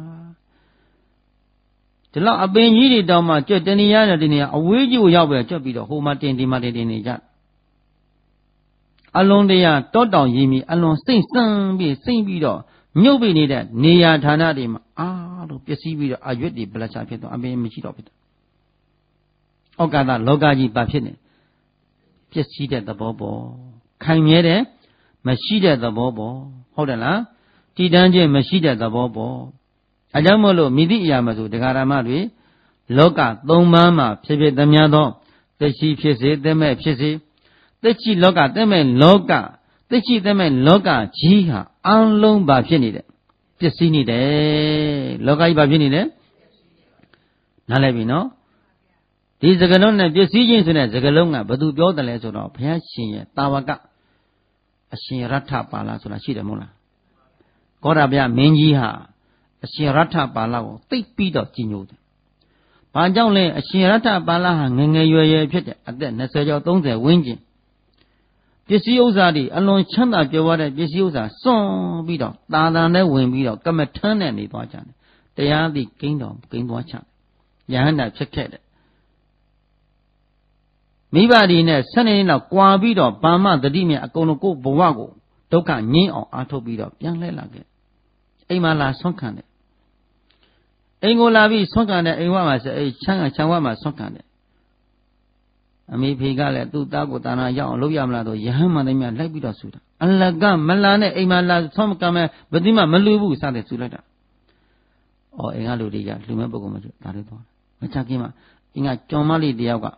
ဒီလောက်အပင်ကြီးတွေတောင်မှကျွတ်တနေရတယ်ဒီနေရအဝေးကြီးကိုရောက်ပဲကျွတ်ပြီးတော့ဟိုမှာတင်ဒီမှာတင်နေကြအလွန်တရာတောတောင်ရင်းမြအလွန်စိတ်ဆန်းပြီးစိတ်ပြီးတော့မြုပ်ပြီးနေတဲ့နေရာဌာနတွေမှာလို့ပျက်စီးပြီးတော့အရွက်တွေဗလက်ချဖြစ်တော့အပင်မရှိတော့ဖြစ်တယ်ဩကာသလောကကြီးပါဖြစ်နေပျက်စီးတဲ့သဘောပေါ်ခိုင်မြဲတဲ့မရှိတဲ့သဘောပေါ်ဟုတ်တယ်လားတည်တန်းခြင်းမရှိတဲ့သဘောပေါ်အကြောင်းမို့လို့မိသည့်အရာမဆိုတရားဓမ္မတွေလောက3ပါးမှာဖြစ်ဖြစ်သမျှသောသက်ရှိဖြစ်စေသက်မဲ့ဖြစ်စေသက်ရှိလောကသက်မဲ့လောကသက်ရှိသက်မဲ့လောကကြီးဟာအလုံးပါဖြစ်နေတယ်ပျက်စီးနေတယ်လောကကြီးပါဖြစ်နေတယ်နားလည်ပြီနော်ဒီစကားလုံးနဲ့ပျက်စီးခြင်းဆိုတဲ့စကားလုံးကဘယ်သူပြောတယ်လဲဆိုတော့ဘုရားရှင်ရဲ့တာဝကအရှင်ရထပါဠဆိုတာရှိတယ်မဟုတ်လားကောရဗျမင်းကြီးဟာအရှင်ရထပါဠကိုသိပ်ပြီးတော့ကြီးညိုတယ်။ဘာကြောင့်လဲအရှင်ရထပါဠဟာငငယ်ရွယ်ရွယ်ဖြစ်တဲ့အသက်20ကျော်30ဝန်းကျင်ပစ္စည်းဥစ္စာတွေအလွန်ချမ်းသာကြွယ်ဝတဲ့ပစ္စည်းဥစ္စာစွန့်ပြီးတော့တာသံနဲ့ဝင်ပြီးတော့ကမ္မထမ်းနဲ့နေသွားကြတယ်။တရားသည်ကိန်းတော်ကိန်းသွားချ။ယဟန္တာဖြစ်ခဲ့တယ်။မိဘဒီနဲ့7နှစ်လောက်ကွာပြီးတော့ဗာမတတိမြအကုန်လုံးကိုဘဝကိုဒုက္ခငြင်းအောင်အားထုတ်ပြီးတော့ပြန်လှည့်လာခဲ့အိမ်မှာလာဆွမ်းခံတယ်အိမ်ကိုလာပြီးဆွမ်းခံတဲ့အိမ်ဝမှာဆိုချမ်းဝမှာဆွမ်းခံတယ်အမေဖေကလည်းသူ့သားကိုတာနာရောက်အောင်လုပ်ရမလားတော့ယဟန်မှန်တယ်မြလိုက်ပြီးတော့ဆူတာအလကမလာနဲ့အိမ်မှာလာဆွမ်းခံမဲ့ဘယ်သူမှမလူဘူးစတဲ့ဆူလိုက်တာအိမ်ကလူတွေကလူမဲ့ပုဂ္ဂိုလ်မရှိဒါလေးသွားမချခင်မှာအင်းကကြော်မလေးတယောက်က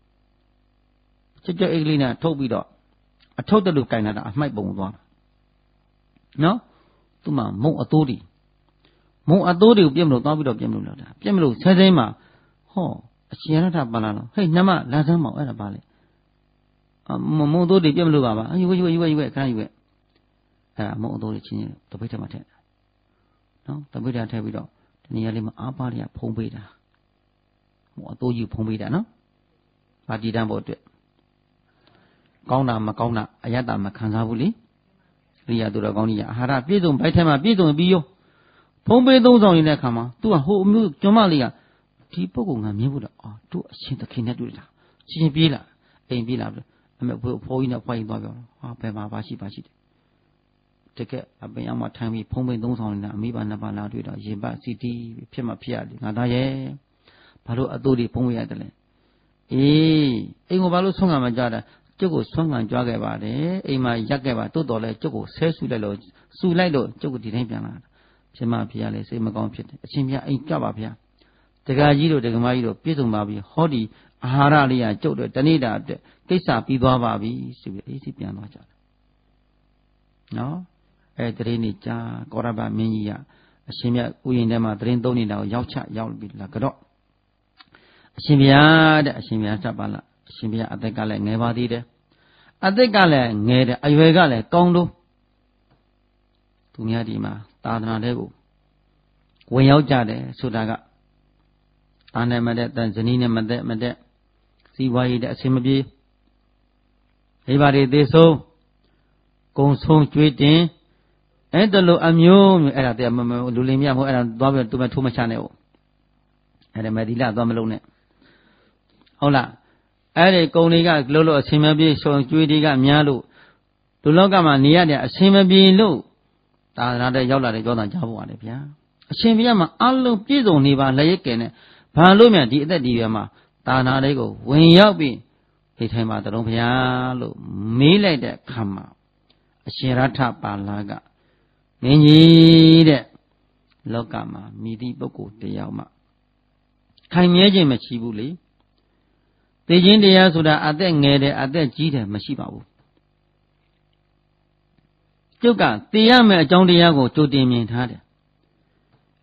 ကြွအိတ်ကလေးနဲ့ထုတ်ပြီးတော့အထုတ်တလူကင်လာတာအမိုက်ပုံသွားတာနော်သူ့မှာမုံအတိုးတွေကိုပြက်မလို့သွားပြီးတော့ပြက်မလို့လာတာပြက်မလို့ဆဲဆဲမှာအရှင်ရထပါလာတော့ဟဲ့နှမလာစမ်းမအောင်အဲ့ဒါပါလေမုံအတိုးတွေပြက်မလို့ပါယူခဏယူခဲ့အဲ့ဒါမုံအတိုးတွေချင်းတပိတ်ထဲမှာထည့်နော်တပိတ်ထဲထည့်ပြီးတော့ဒီနေရာလေးမှာအားပါးတွေကဖုံးပေးတာမုံအတိုးကြီးဖုံးပေးတာနော်ပါတီတန်းဖို့အတွက်ကောင်းတာမကောင်းတာအယတ္တမခံစားဘူးလေရိယာသူတော်ကောင်းကြီးအာဟာရပြည့်စုံဘိုက်ထဲမှာပြည့်စုံပြီးရောဖုံးပေးသုံးဆောင်နေတဲ့အခါမှာသူကဟိုအမျိုးကျွမ်းမလေးကဒီပုဂ္ဂိုလ်ကမြင်ဖို့တော့တို့အရှင်သခင်နဲ့တွေ့တာရှင်ပြေးလာအိမ်ပြေးလာပြီးအမေဖိုးကြီးနဲ့ဖွားကြီးသွားပြောဘယ်မှာပါရှိတယ်တကယ်အပင်အောင်မှထိုင်ပြီးဖုံးပေးသုံးဆောင်နေတာအမိဘနှစ်ပါးလာတွေ့တော့ရင်ပတ်စီတီးဖြစ်မှဖြစ်ရတယ်ငါသားရဲ့ဘာလို့အတူတွေဖုံးပေးရတယ်လဲအေးအိမ်ကိုဘာလို့ဆုံးခံမကြတာကျုပ်ကိုဆွမ်းခံကြွားခဲ့ပါတယ်အိမ်မှာရက်ခဲ့ပါတိုးတော်လဲကျုပ်ကိုဆဲဆူလိုက်လို့ကျုပ်ကိုဒီတိုင်းပြန်လာတာဖြစ်မှဖြစ်ရလေစိတ်မကောင်းဖြစ်တယ်အရှင်ဘုရားအိမ်ကြပါဗျာတက္ကကြီးတို့တက္ကမကြီးတို့ပြည့်စုံပါပြီဟောဒီအာဟာရလေးကကျုပ်တို့တဏိတာအတွက်ကိစ္စပြီးသွားပါပြီဆိုပြီးအေးစိပြန်သွားကြတယ်နော်တရင်နေကြာကောရဘမင်းကြီးကအရှင်မြတ်ဥယျာဉ်ထဲမှာတရင်သုံးနေတာကိုရောက်ပြီးလာကြတော့အရှင်ဘုရားတဲ့အရှင်ဘုရားတတ်ပါလားအရှင်ဘုရားအသက်ကလည်းငယ်ပါသေးတယ်အသက်ကလည်းငယ်တယ်အရွယ်ကလည်းကောင်းတော့သူများဒီမှာသာသနာတွေကိုဝင်ရောက်ကြတယ်ဆိုတာကအာနဲ့မတဲ့တန်ဇနီးနဲ့မတဲ့စီဝါရေးတဲ့အစင်မပြေမိဘတွေသေဆုံးကုံဆုံးကျွေးတင်အဲ့တလို့အမျိုးအဲ့ဒါတည်းလူလင်မြတ်မဟုတ်အဲ့ဒါသွားပြီးသူမထိုးမချနဲ့ဟုတ်အဲ့ဒါမဒီလာသွားမလုံးနဲ့ဟုတ်လားအဲ့ဒီကုံတွေကလို့အစင်မပြေရှုံကျွေးတွေကများလို့လူလောကမှာနေရတဲ့အစင်မပြေလို့သာသနာတဲ့ရောက်လာတဲ့ကြောသားကြားဖို့ရတယ်ဗျာအရှင်ဘုရားမှာအလုံးပြည့်စုံနေပါလက်ရကဲနဲ့ဘာလို့မြဒီအသက်ဒီရွယ်မှာသာသနာလေးကိုဝင်ရောက်ပြီးဒီထိုင်မှာတုံးဘုရားလို့မေးလိုက်တဲ့အခါမှာအရှင်ရထပါဠကမင်းကြီးတဲ့လောကမှာမိသည့်ပုဂ္ဂိုလ်တယောက်မှခိုင်မြဲခြင်းမရှိဘူးလေသိခြင်းတရားဆိုတာအသက်ငယ်တယ်အသက်ကြီးတယ်မရှိပါဘူးကျုပ်ကသိရမယ့်အကြောင်းတရားကိုကြိုတင်မြင်ထားတယ်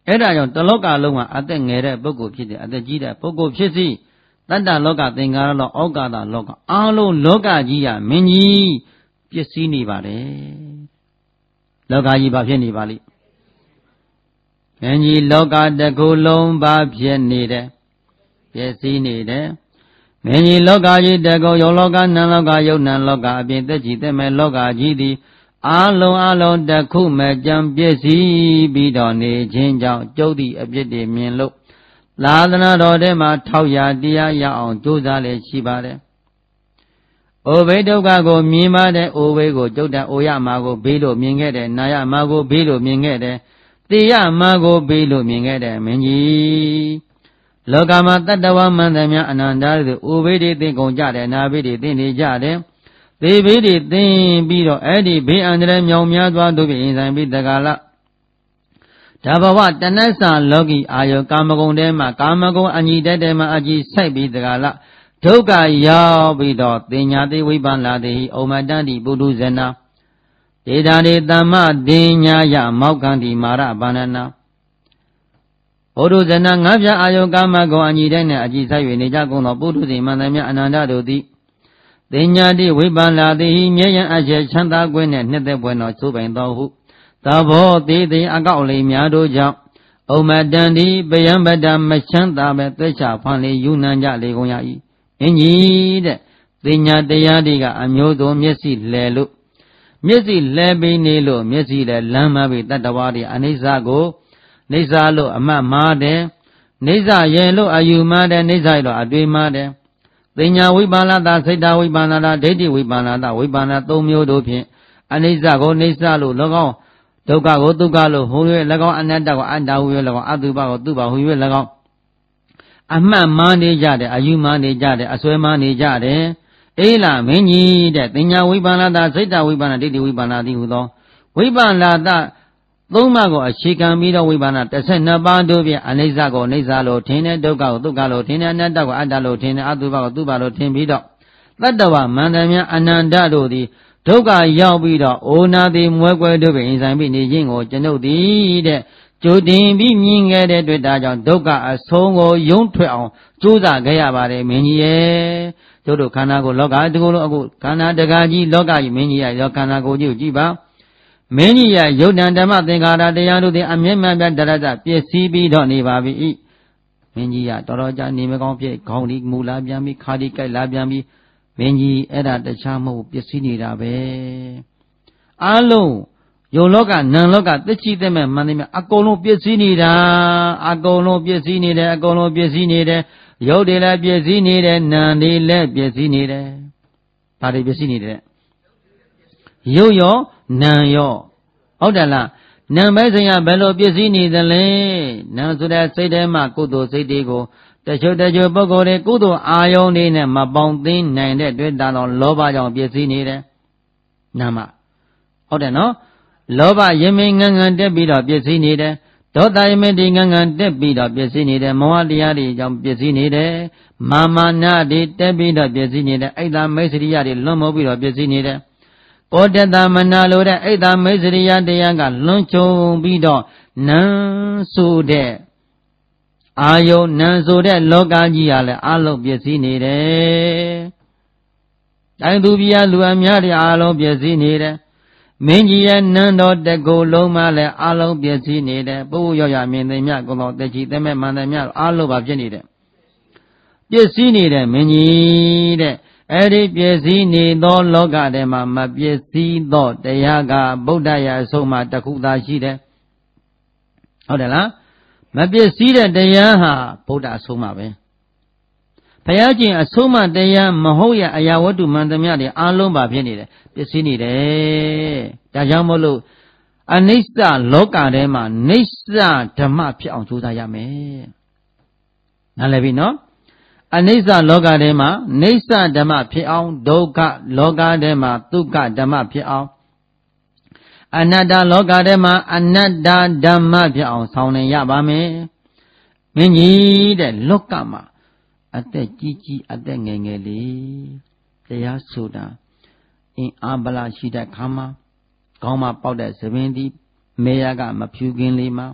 အဲ့ဒါကြောင့်တလောကလုံးမှာအသက်ငယ်တဲ့ပုဂ္ဂိုလ်ဖြစ်တယ်အသက်ကြီးတဲ့ပုဂ္ဂိုလ်ဖြစ်စီတတ္တလောကသင်္ခါရလောဩကာသလောကအားလုံးလောကကြီးဟာမင်းကြီးပျက်စီးနေပါတယ်လောကကြီးဘာဖြစ်နေပါလိမင်းကြီးလောကတစ်ခုလုံးဘာဖြစ်နေတယ်ပျက်စီးနေတယ်မင်းကြီးလောကကြီးတစ်ခုယောလောကနံလောကယုတ်နံလောကအပြင်သက်ကြီးသက်မဲ့လောကကြီးသည်အာလုံးတစ်ခုမဲ့ကြံပစ္စည်းပြီးတော့နေခြင်းကြောင့်ကျုပ်သည့်အပြစ်တွေမြင်လို့သာသနာတော်ထဲမှာထောက်ရတရားရအောင်ကြိုးစားလေရှိပါတယ်။အိုဘေးဒုက္ခကိုမြင်ပါတယ်။အိုဘေးကိုကျုပ်တအိုရမှာကိုဘေးလို့မြင်ခဲ့တယ်။နာရမှာကိုဘေးလို့မြင်ခဲ့တယ်။တေရမှာကိုဘေးလို့မြင်ခဲ့တယ်မင်းကြီး။လောကမှာတတ္တဝါမှန်သမျှအနန္တတွေအိုဘေးတွေသိကုန်ကြတယ်။နာဘေးတွေသိနေကြတယ်။သေဘေးတွေသိပြီးတော့အဲ့ဒီဘေးအန္တရာယ်မြောင်များစွာတို့ဖြင့်ရင်ဆိုင်ပြီးတက္ကလဒါဘဝတဏ္ဍစာလောကီအာယောကာမဂုဏ်ထဲမှာကာမဂုဏ်အညီတက်တယ်မှာအကြည့်ဆိုင်ပြီးတက္ကလဒုက္ခရောက်ပြီးတော့တင်ညာတိဝိပန္လာတိဩမတန္တိပုထုဇနာဒေတာရေတမ္မတင်ညာယမောက္ခန္တိမာရဗန္ဒနာပုထုဇနာငါးပြအာယောကာမဂုဏ်အညီတဲ့နဲ့အကြည့်ဆိုင်၍နေကြကုန်သောပုထုဇဉ်မှန်သမျှအနန္တတို့သည်တင်ညာတိဝိပန္လာတိမြဲရန်အကျချမ်းသာကွင်းနဲ့နှစ်သက်ပွဲတော်ချိုးပိုင်တော်ဟုသဘောသေးသေးအကောက်လေးများတို့ကြောင့်ဩမတန္တိပယံပတမချမ်းသာပဲသွေးချဖန်လေးယူနံကြလေကုန်ရ၏အင်းကြီးတဲ့တင်ညာတရားတွေကအမျိုးစုံမျက်စိလဲလို့မျက်စိလဲပြီးနေလို့မျက်စိလဲလမ်းမပြီးတတ္တဝါတွေအနိစ္စကိုနေစ္စလို့အမှတ်မှားတယ်နေစ္စရဲ့လို့အယူမှားတယ်နေစ္စရဲ့လို့အတွေ့မှားတယ်တင်ညာဝိပါဏတာစိတ်တဝိပါဏတာဒိဋ္ဌိဝိပါဏတာဝိပါဏသုံးမျိုးတို့ဖြင့်အနိစ္စကိုနိစ္စလို့၎င်းဒုက္ခကိုဒုက္ခလို့ဟူ၍၎င်းအနတ္တကိုအတ္တဟူ၍၎င်းအတုပကိုတုပဟူ၍၎င်းအမှတ်မှားနေကြတယ်အယူမှားနေကြတယ်အစွဲမှားနေကြတယ်အေးလားမင်းကြီးတဲ့တင်ညာဝိပါဏတာစိတ်တဝိပါဏဒိဋ္ဌိဝိပါဏတိဟူသောဝိပါဏတာသုံးပါးကိုအခြေခံပြီးတော့ဝိပါဏ12ပါးတို့ဖြင့်အနိစ္စကိုအနိစ္စလို့ထင်တယ်ဒုက္ခကိုဒုက္ခလို့ထင်တယ်အနတ္တကိုအတ္တလို့ထင်တယ်အတုပကိုတုပလို့ထင်ပြီးတော့တတ္တဝမန္တမြအနန္တတို့သည်ဒုက္ခရောက်ပြီးတော့အိုနာသည်မွဲကွဲတို့ဖြင့်ရင်ဆိုင်ပြီးနေခြင်းကိုကျွန်ုပ်သည်တဲ့ကြိုတင်ပြီးမြင်ခဲ့တဲ့တွေ့တာကြောင့်ဒုက္ခအဆုံးကိုယုံထွက်အောင်ကြိုးစားခဲ့ရပါတယ်မင်းကြီးရဲ့တို့ခန္ဓာကိုယ်လောကတကူလုံးအခုခန္ဓာတကားကြီးလောကကြီးမင်းကြီးရဲ့ခန္ဓာကိုယ်ကြီးကိုကြည့်ပါမင်းကြီးရဲ့ယုတ်တံဓမ္မသင်္ခါရတရားတို့သည်အမျက်မှန်ပြတရတပစ္စည်းပြီးတော့နေပါပြီမင်းကြီးကတော်တော်ကြာနေမကောင်းဖြစ်ခေါင်းဒီမူလာပြန်ပြီးခါဒီကြိုက်လာပြန်ပြီးမင်းကြီးအဲ့ဒါတခြားမဟုတ်ပစ္စည်းနေတာပဲအလုံးယုံလောကနံလောကသစ္ချိသက်မဲ့မှန်တယ်မြအကုန်လုံးပစ္စည်းနေတာအကုန်လုံးပစ္စည်းနေတယ်အကုန်လုံးပစ္စည်းနေတယ်ယုတ်တွေလည်းပစ္စည်းနေတယ်နံတွေလည်းပစ္စည်းနေတယ်ဘာတွေပစ္စည်းနေတယ်ယုတ်ရောနံရောဟုတ်တယ်လားနံပဲစဉ်ရဘယ်လိုပစ္စည်းနေသလဲနံဆိုတဲ့စိတ်ထဲမှာကုသိုလ်စိတ်တွေကိုတချို့ပုဂ္ဂိုလ်တွေကုသိုလ်အာယုန်တွေနဲ့မပေါင်းသိနိုင်တဲ့တွေ့တာတော့လောဘကြောင့်ပစ္စည်းနေတယ်နာမဟုတ်တယ်နော်လောဘယမင်ငန်းငန်းတက်ပြီးတော့ပစ္စည်းနေတယ်ဒေါသယမင်ဒီငန်းငန်းတက်ပြီးတော့ပစ္စည်းနေတယ်မောဟတရားတွေကြောင့်ပစ္စည်းနေတယ်မာမနာတွေတက်ပြီးတော့ပစ္စည်းနေတယ်အိတ်သာမိတ်ဆွေရတွေလွန်မိုးပြီးတော့ပစ္စည်းနေတယ်ကိုတတမနာလိုတဲ့အိတ်သာမိတ်ဆွေရတရားကလွန်ချုံပြီးတော့နန်းဆိုတဲ့အာယုန်နန်းဆိုတဲ့လောကကြီးဟာလည်းအလုံးပစ္စည်းနေတယ်တိုင်းသူပြည်လူအများတွေအလုံးပစ္စည်းနေတယ်မင်းကြီးရဲ့နန်းတော်တကူလုံးမှလည်းအလုံးပစ္စည်းနေတယ်ပုပ်ရောက်ရမြင်သိမြကုံတော်တချီသမဲ့မှန်တယ်မြအလုံးပါဖြစ်နေတယ်ပစ္စည်းနေတယ်မင်းကြီးတဲ့အဲ့ဒီပစ္စည်းနေသောလောကထဲမှာမပစ္စည်းသောတရားကဗုဒ္ဓရဲ့အဆုံးအမတစ်ခုသာရှိတယ်ဟုတ်တယ်လားမပစ္စည်းတဲ့တရားဟာဗုဒ္ဓအဆုံးအမပဲဘုရားရှင်အဆုံးအမတရားမဟုတ်ရအရာဝတ္ထုမှန်သမျှတွေအလုံးပါဖြစ်နေတယ်ပစ္စည်းနေတယ်ဒါကြောင့်မို့လို့အနိစ္စလောကထဲမှာနိစ္စဓမ္မဖြစ်အောင်ကြိုးစားရမယ်နားလည်ပြီနော်အနိစ္စလောကထဲမှာနိစ္စဓမ္မဖြစ်အောင်ဒုက္ခလောကထဲမှာဒုက္ခဓမ္မဖြစ်အောင်အနတ္တလောကထဲမှာအနတ္တဓမ္မဖြစ်အောင်ဆောင်နေရပါမယ်မင်းကြီးတဲ့လောကမှာအသက်ကြီးကြီးအသက်ငယ်ငယ်လေးတရားဆိုတာအင်းအာဗလာရှိတဲ့ခါမှာခေါင်းမှာပေါက်တဲ့သပင်ဒီမေယကမဖြူခင်လေးမှာ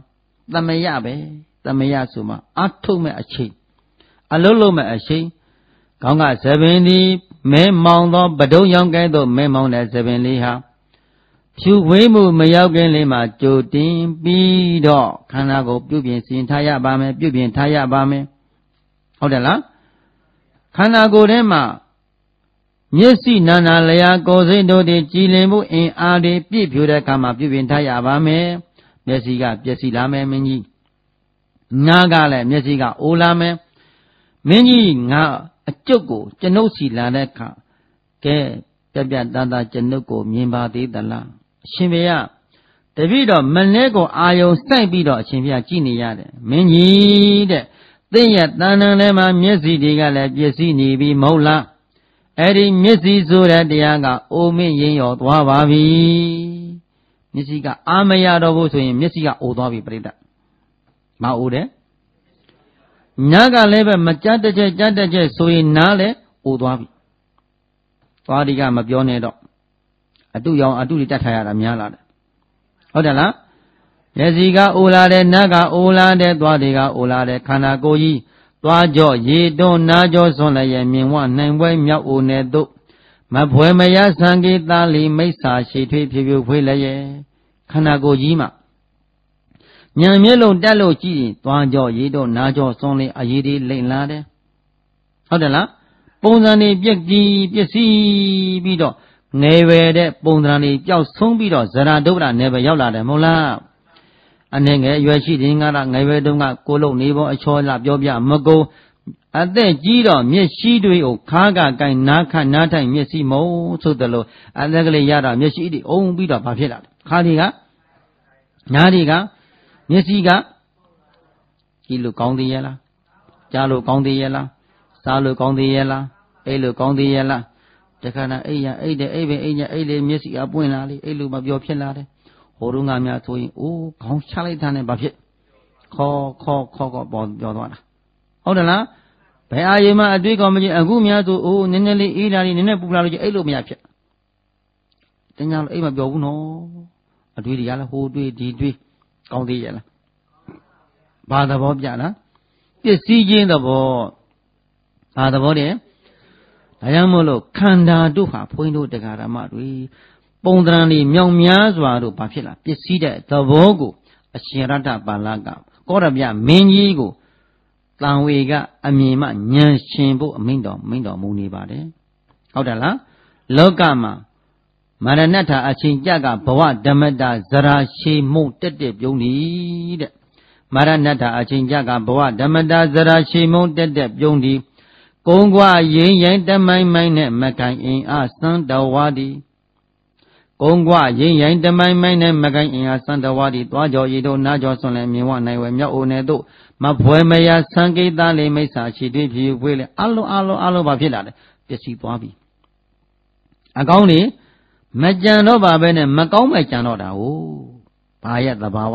သမယပဲသမယဆိုမှအထုတ်မဲ့အချိန်အလုံးလုံးမဲ့အချိန်ခေါင်းကသပင်ဒီမဲမောင်သောပဒုံရောင်ကဲ့သို့မဲမောင်တဲ့သပင်လေးဟာဖြူဝေးမှုမရောက်ခင်လေးမှာကြိုတင်ပြီးတော့ခန္ဓာကိုပြုပြင်စဉ်ထားရပါမယ်ပြုပြင်ထားရပါမယ်ဟုတ်တယ်လားခန္ဓာကိုယ်ထဲမှာမျက်စိနာနာလျာကိုယ်စိတ်တို့တွေကြည်လင်မှုအင်အားတွေပြည့်ဖြူတဲ့အခါမှာပြုပြင်ထားရပါမယ်မျက်စိကပျက်စီးလာမယ်မင်းကြီးနားကလည်းမျက်စိကအိုလာမယ်မင်းကြီးငါအကျုပ်ကိုကျွန်ုပ်စီလာတဲ့အခါကဲပြပြတန်းတန်းကျွန်ုပ်ကိုမြင်ပါသေးသလားအရှင်ဘုရားတပည့်တော်မလဲကိုအာယုံစိုက်ပြီးတော့အရှင်ဘုရားကြည်နေရတယ်မင်းကြီးတဲ့သင်ရဲ့တဏ္ဍာထဲမှာမျက်စိတွေကလည်းပျက်စီးနေပြီမဟုတ်လားအဲ့ဒီမျက်စိဆိုတဲ့တရားကအိုမင်းရင်ရောသွားပါပြီမျက်စိကအာမရတော့ဘူးဆိုရင်မျက်စိကအိုသွားပြီပြိတ္တမအိုတယ်နားကလည်းပဲမကြက်တဲ့ကြက်တဲ့ဆိုရင်နားလည်းအိုသွားပြီသွားဒီကမပြောနဲ့တော့အတုရောင်အတုတွေတတ်ထားရတာများလာတယ်ဟုတ်တယ်လားမျက်စိကအိုလာတယ်နားကအိုလာတယ်သွားဒီကအိုလာတယ်ခန္ဓာကိုယ်ကြီးသွားကြော့ရေတွန်းနားကြော့ဆွန်လည်းရဲ့မြင်ဝနိုင်ပွဲမြောက်အိုနေတို့မဖွယ်မရဆံကေတာလီမိစ္ဆာရှိထွေးဖြူဖြူဖွေးလည်းရဲ့ခန္ဓာကိုယ်ကြီးမှာညံမျက်လုံးတက်လို့ကြည့်ရင်သွားကြော့ရေတွန်းနားကြော့ဆွန်လည်းအရေးတွေလိမ့်လာတယ်ဟုတ်တယ်လားပုံစံတွေပြက်ကြီးပစ္စည်းပြီးတော့ငယ်ဝယ်တဲ့ပုံစံတွေပျောက်ဆုံးပြီးတော့ဇရာဒုက္ခနဲ့ပဲရောက်လာတယ်မဟုတ်လားအနေငယ်အရွယ်ရှိတဲ့ငါကငယ်ဝယ်တုန်းကကိုလုံးနေပေါ်အချောလာပြောပြမကုံအသက်ကြီးတော့မျက်ရှိတွေကိုခါးကကိုင်နားခတ်နားထိုင်မျက်စိမုံဆိုတယ်လို့အသက်ကလေးရတော့မျက်ရှိတွေအုံပြီးတော့ဘာဖြစ်လာလဲခါးတွေကနားတွေကမျက်စိကကြည့်လို့ကောင်းသေးရဲ့လားကြားလို့ကောင်းသေးရဲ့လားစားလို့ကောင်းသေးရဲ့လားအိပ်လို့ကောင်းသေးရဲ့လားတခါណាအိပ်ရအိပ်တယ်အိပ်ပဲအိပ်ညအိပ်လေမျက်စိအပွင့်လာလေအိပ်လို့မပြောဖြစ်လာတယ်ဟိုတုန်းကများဆိုရင်အိုးခေါင်းချလိုက်တာနဲ့ဘာဖြစ်ခေါ်ပေါ်ပြောသွားတာဟုတ်တယ်လားဘယ်အာရုံမှအတွေးကောမကြည့်အခုများဆိုအိုးနည်းနည်းလေးအေးလာလေးနည်းနည်းပူလာလို့အိပ်လို့မရဖြစ်တင်ညာလို့အိပ်မပြောဘူးနော်အတွေးတွေကလည်းဟိုတွေးဒီတွေးကောင်းသေးရဲ့လားဘာသဘောပြလားပစ္စည်းချင်းသဘောဘာသဘောတဲ့ဒါကြောင့်မို့လို့ခန္ဓာတို့ဟာဘုန်းကြီးတို့တရားဓမ္မတွေပုံသဏ္ဍာန်တွေမြောင်များစွာတို့ဘာဖြစ်လားပစ္စည်းတဲ့သဘောကိုအရှင်ရတ္တပါဠကကောရပြမင်းကြီးကိုတန်ဝေကအမြင်မှဉာဏ်ရှင်ဖို့အမိန့်တော်မူနေပါတယ်ဟုတ်တယ်လားလောကမှာမရဏတ္ထအချိန်ကြကဘဝဓမ္မတာဇရာရှည်မှုတက်ပြုံးနေတဲ့မရဏတ္ထအချိန်ကြကဘဝဓမ္မတာဇရာရှည်မှုတက်ပြုံးဒီကုံကွာရင်ရင်တမိုင်းမိုင်းနဲ့မကိုင်အင်အားစံတဝါဒီကုံကွာရင်ရင်တမိုင်းမိုင်းနဲ့မကိုင်အင်အားစံတဝါဒီသွားကြော်ရီတို့နားကြော်ဆွန်လဲမြင်ဝနိုင်ဝဲမြောက်အိုနယ်တို့မဖွယ်မရဆံကိတလေးမိစ္ဆာရှိတွေ့ဖြူဖွေးလဲအလုံးဘာဖြစ်လာလဲပျက်စီးသွားပြီအကောင်းနေမကြံတော့ပါပဲနဲ့မကောင်းမဲ့ကြံတော့တာဟုတ်ဘာရဲ့သဘာဝ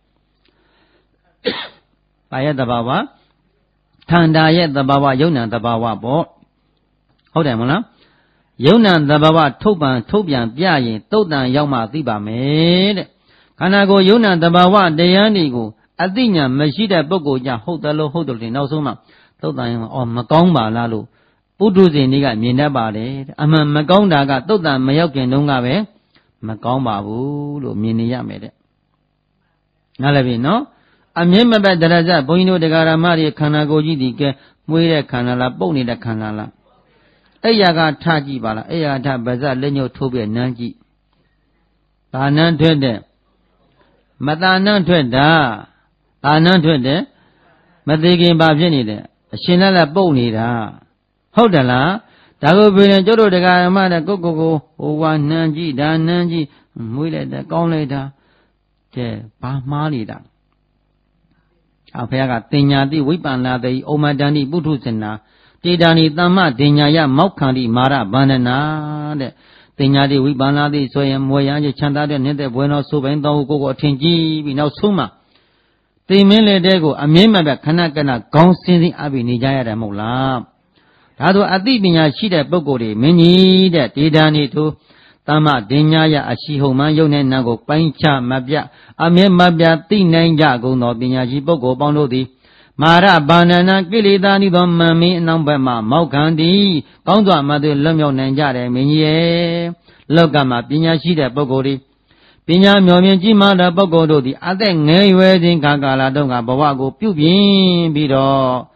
ဘာရဲ့သဘာဝခန္ဓာရဲ့သဘာဝယုံနာသဘာဝပေါ့ဟုတ်တယ်မလားယုံနာသဘာဝထုတ်ပြန်ပြရင်တုတ်တန်ရောက်မှသိပါမယ်တဲ့ခန္ဓာကိုယ်ယုံနာသဘာဝတရားတွေကိုအသိဉာဏ်မရှိတဲ့ပုဂ္ဂိုလ်ကြဟုတ်တယ်လို့ဒီနောက်ဆုံးမှတုတ်တန်ရောက်မှမကောင်းပါလားလို့ပုထုဇဉ်တွေကမြင်တတ်ပါတယ်အမှန်မကောင်းတာကတုတ်တန်မရောက်ခင်တုန်းကပဲမကောင်းပါဘူးလို့မြင်နေရမယ်တဲ့နားလည်ပြီနော်အမြင့်မဘက်တရဇဘုန်းကြီးတို့တရားဓမ္မတွေခန္ဓာကိုယ်ကြီးဒီကဲမွေးတဲ့ခန္ဓာလားပုတ်နေတဲ့ခန္ဓာလားအဲ့ရကထကြည့်ပါလားအဲ့ရထဗဇလက်ညှိုးထိုးပြနန်းကြည့်ဒါနန်းထွက်တဲ့မတာနန်းထွက်တာအာနန်းထွက်တဲ့မသေးခင်ဘာဖြစ်နေတယ်အရှင်လည်းပုတ်နေတာဟုတ်တယ်လားဒါကိုပြရင်ကျတို့တရားဓမ္မတဲ့ကိုဟိုဝါနန်းကြည့်ဒါနန်းကြည့်မွေးလိုက်တယ်ကောင်းလိုက်တာကဲဘာမှားနေတာအဖေကတင်ညာတိဝိပ္ပန္နာတိဩမတန္တိပုထုဇနာတေတာနိသမ္မတင်ညာယမောက္ခန္တိမာရဗန္ဒနာတဲ့တင်ညာတိဝိပ္ပန္နာတိဆိုရင်မွေရန်ချချမ်းသာတဲ့နေတဲ့ဘွယ်တော်ဆိုပိုင်းတော်ကိုအထင်ကြီးပြီးနောက်ဆုံးမှာတိမင်းလေတဲ့ကိုအမြင့်မဲ့ခဏခဏခေါင်းစင်းစင်းအပ်ပြီးနေကြရတယ်မဟုတ်လားဒါဆိုအသိပညာရှိတဲ့ပုဂ္ဂိုလ်တွေမင်းကြီးတဲ့တေတာနိသူ Tama Dinyaya Ashihoma Yonenago Pancha Mabia Ame Mabia Tinanja Guno Binyaji Boko Bondodi Mara Banana Kilidani Mami Nambama Maukandi Kondwa Madu Lumyo Nanjare Minye Logama Binyashi de Bogori Pinya Myominji Mada Bogodo the other Ngay Wedding Kagala Donga Bawago Pubin Bido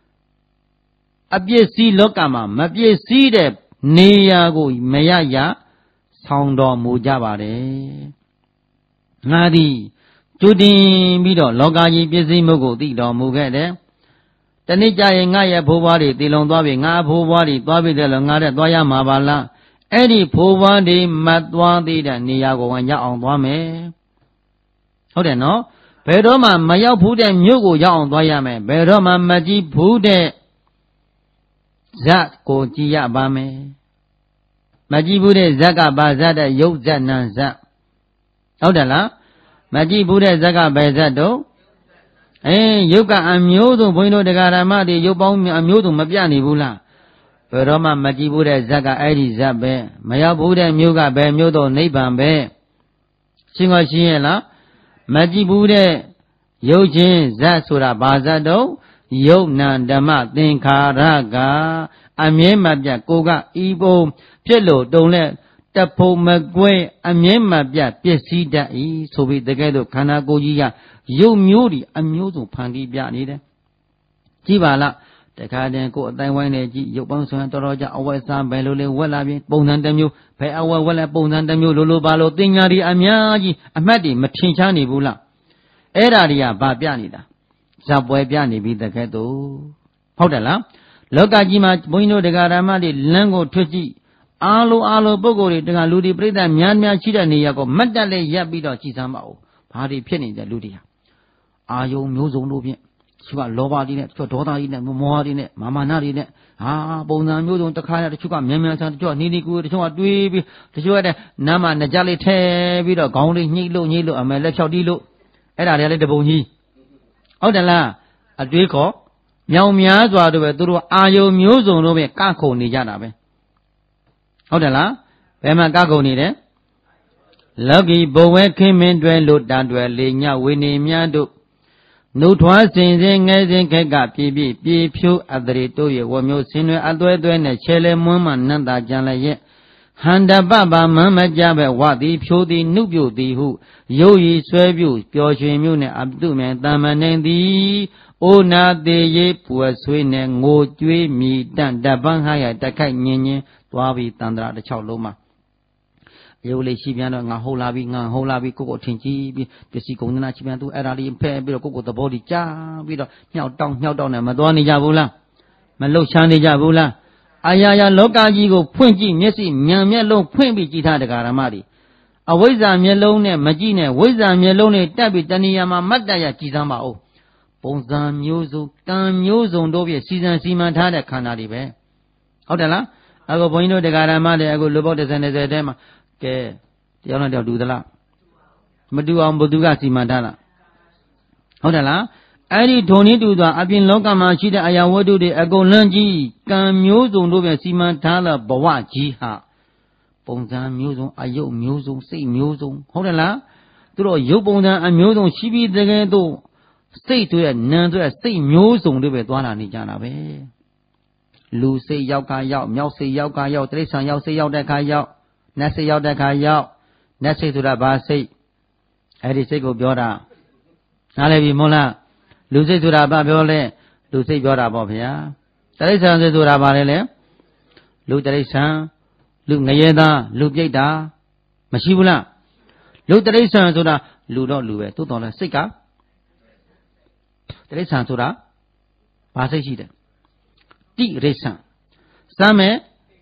Abiesi Lokama Mabiesi de Neyago Mayaya Soundo Mujabare Nadi Tudin Bido Logaji Busy Mogo Dido Mugade Tanija Ngaya Bovadi Tilon Dwabi Nga Bovadi Dwabi de Langare Dwaya Mabala Eddie Povadi Matwadi and Niago and Yaon Dwame. Hold no? Pedoma Maya Pude Mugo Yaon Dwayame, Pedoma Maji Pude Zat Ko Jia Bame Maji Pude Zaga Bazada Yoza Nanza. Hold la Maji Pude Zaga Bazado. Yoga Amudo Bueno de Garamadi, Yobom Amudo Mabiani Bula. Roma Majibure Zaga Edi Zabe, Mayabure Muga Be Mudo Nebambe Singo Shiela Majibure Yojin Zasura Bazado Yognan Dama Tinkaraga Amye Mabia Koga Ibo Pielo Dole Tapo Magwe Amye Mabia Piesida E Sobi Degedo Kanagoya Yo Muri Amudo Pandi Bianide Jibala The Carden go Taiwan, you bounce on Toroja, always some Belole, Wallaby, Bonandamu, pay our Walla Bonandamu, Lulu Balo, Dinari, Amiagi, Amadi, Machinchani Bula. Eraria Babianida. Subway Biani be the Gato. Hodala. Lokajima, Bueno de Garamadi, Lango Twitty. Alo Bogori, the Ludi Breda, Mianmia Chida Niago, Madale Yabido Chisamo. Party penny the Ludia. Are you Muzo Lubian? Chuka Loba in it, Chota in it, more in it, Mamma in it. Ah, Bona Mudo, the kind of Chuka, Memas, Nini good, Chua Dweeby, the Chuada, Nama, Najali Te, with a Gondi, Nilo, and Melecho Dilo. And I let the Boni. Oh, the la, a Draco, Miao Miazwa, the Duru, Ayo Muzo, no me, Kako Nijanabe. Oh, the la, Bema Gago Nide. Lucky Bowe came in, dwell, look down, dwell, Linya, Winnie Miado. No twice in Kega, P. Pew at the Rito, Womio Sinu, Adway, Chele Mumma, Nanda Jalaye. Handa Baba, Mamma Jabba, Wadi, Pudi, Nubu, the who, Yoi, Swabu, Pioche Mune, Abduman, Damanendi, O na de ye, poor swine, Ngo, Dwe, me, Dan, Dabanhaya, Dakai Nene, Dwabi, Tandra, the Chaloma. Yole Shibiano, Holabi, Coco Tinchi, the Sikona Chibantu, Eradi, Pebble, Coco, the body, Cha, Vido, Nyao and Madoni Javula, Malo Shani Javula, Ayaya Loka Yigo, Puinji, Messi, Miamelo, Puimbi Gita de Garamadi. A Wiza Melone, Magine, Wiza Melone, Tabi, Daniyama, Madaya, Chizama. Bonzan Muzo, Tan Muzo, Dovia, Season Simantana, Canadi. Hodela, I go Bueno de Garamadi, I go Lobotas and Zedema. Ke Tiana del Dudala Madua Boduga Simantana. Hodala, Adi Tony Duda, I've been Lokama, Shida Ayawadu de Agolanji, Can Muzo, Nova Simantala, Bawa Jiha. Bonzan Muzo, Ayo Muzo, say Muzo, Hodala, through Yobona and Muzo, Shibi the Gado, say to it, none to a say Muzo, the Dwana Nijana. Lu say Yauka Yao, Miao say Yauka Yao, Tresan Yao say Yaudaka Yao. Nasi Yao Daka Yao, Nasi to the Basi, Edisego Biora, Nalevi Mola, Lucy to the Babiole, Lucy Biora Bobia, Teresa to the Rabarele, Luteresa, Luke Nayeda, Luke Jada, Mashibula, Luteresa to the Ludo Lue, $2 Sika, Teresa to the Basi, T. Resa, Same.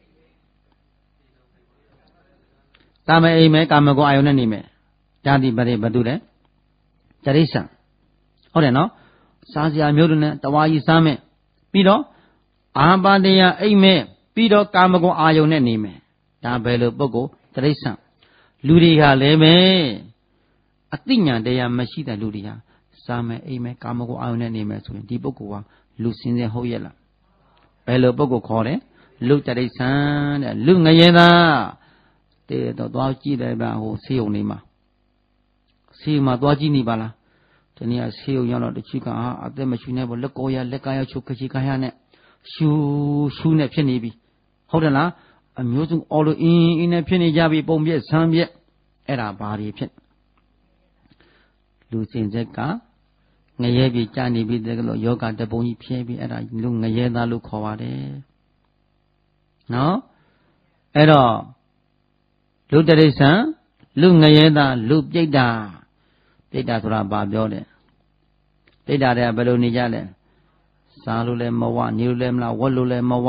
Tama Ame, Kamago Ionanime, Jadi Bade Badule, Teresa. Oreno, Sazia Muruna, Tawai Same, Pido, Abadea Ame, Pido Kamago Ionanime, Tabelo Bogo, Teresa, Ludia Leme, Athena dea Mashida Ludia, Same Ame, Kamago Ionanime, Dibokua, Lucine Hoyela. Bello Bogo Core, Luteresa, Lungayeda. တဲ့တော့သွားကြည့်တယ်ဗျဟိုဆေးရုံနေမှာဆေးမှာသွားကြည့်နေပါလားဒီနေ့ကဆေးရုံရောက်တော့တချို့ကအသက်မရှူနိုင်ဘူးလက်ကောရလက်ကရချုပ်ခချီခါရနဲ့ရှူနဲ့ဖြစ်နေပြီဟုတ်တယ်လားအမျိုးစုံအော်လိုအင်းနဲ့ဖြစ်နေကြပြီပုံပြက်ဆန်းပြက်အဲ့ဒါဘာတွေဖြစ်လူစင်ဆက်ကငရဲပြေကြာနေပြီတဲ့လို့ယောဂတပုံကြီးဖြဲပြီးအဲ့ဒါလူငရဲသားလို့ခေါ်ပါတယ်နော်အဲ့တော့လူတရိစ္ဆာန်လူငရဲသားလူပြိတ္တာဆိုတာဘာပြောတယ်ပြိတ္တာတဲ့ဘယ်လိုနေကြလဲစားလို့လည်းမဝနေလို့လည်းမလားဝတ်လို့လည်းမဝ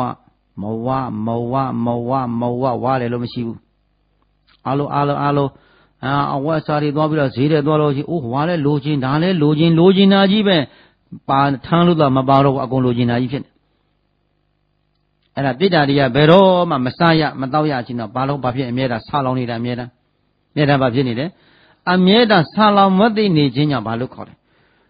ဝါတယ်လို့မရှိဘူးအားလုံးအဝတ်စားတွေသွားပြီးတော့ဈေးတွေသွားလို့ရှိအိုးဝါလဲလိုချင်ဒါလဲလိုချင်တာကြီးပဲပါထမ်းလို့တော့မပါတော့ဘူးအကုန်လိုချင်တာကြီးဖြစ်အဲ့ဒါပြိတ္တာတွေကဘယ်တော့မှမစားရမတော့ရချင်းတော့ဘာလို့ဘာဖြစ်အမြဲတမ်းဆာလောင်နေတာအမြဲတမ်းဘာဖြစ်နေလဲအမြဲတမ်းဆာလောင်မသိနေခြင်းကြောင့်ဘာလို့ခေါ်လဲ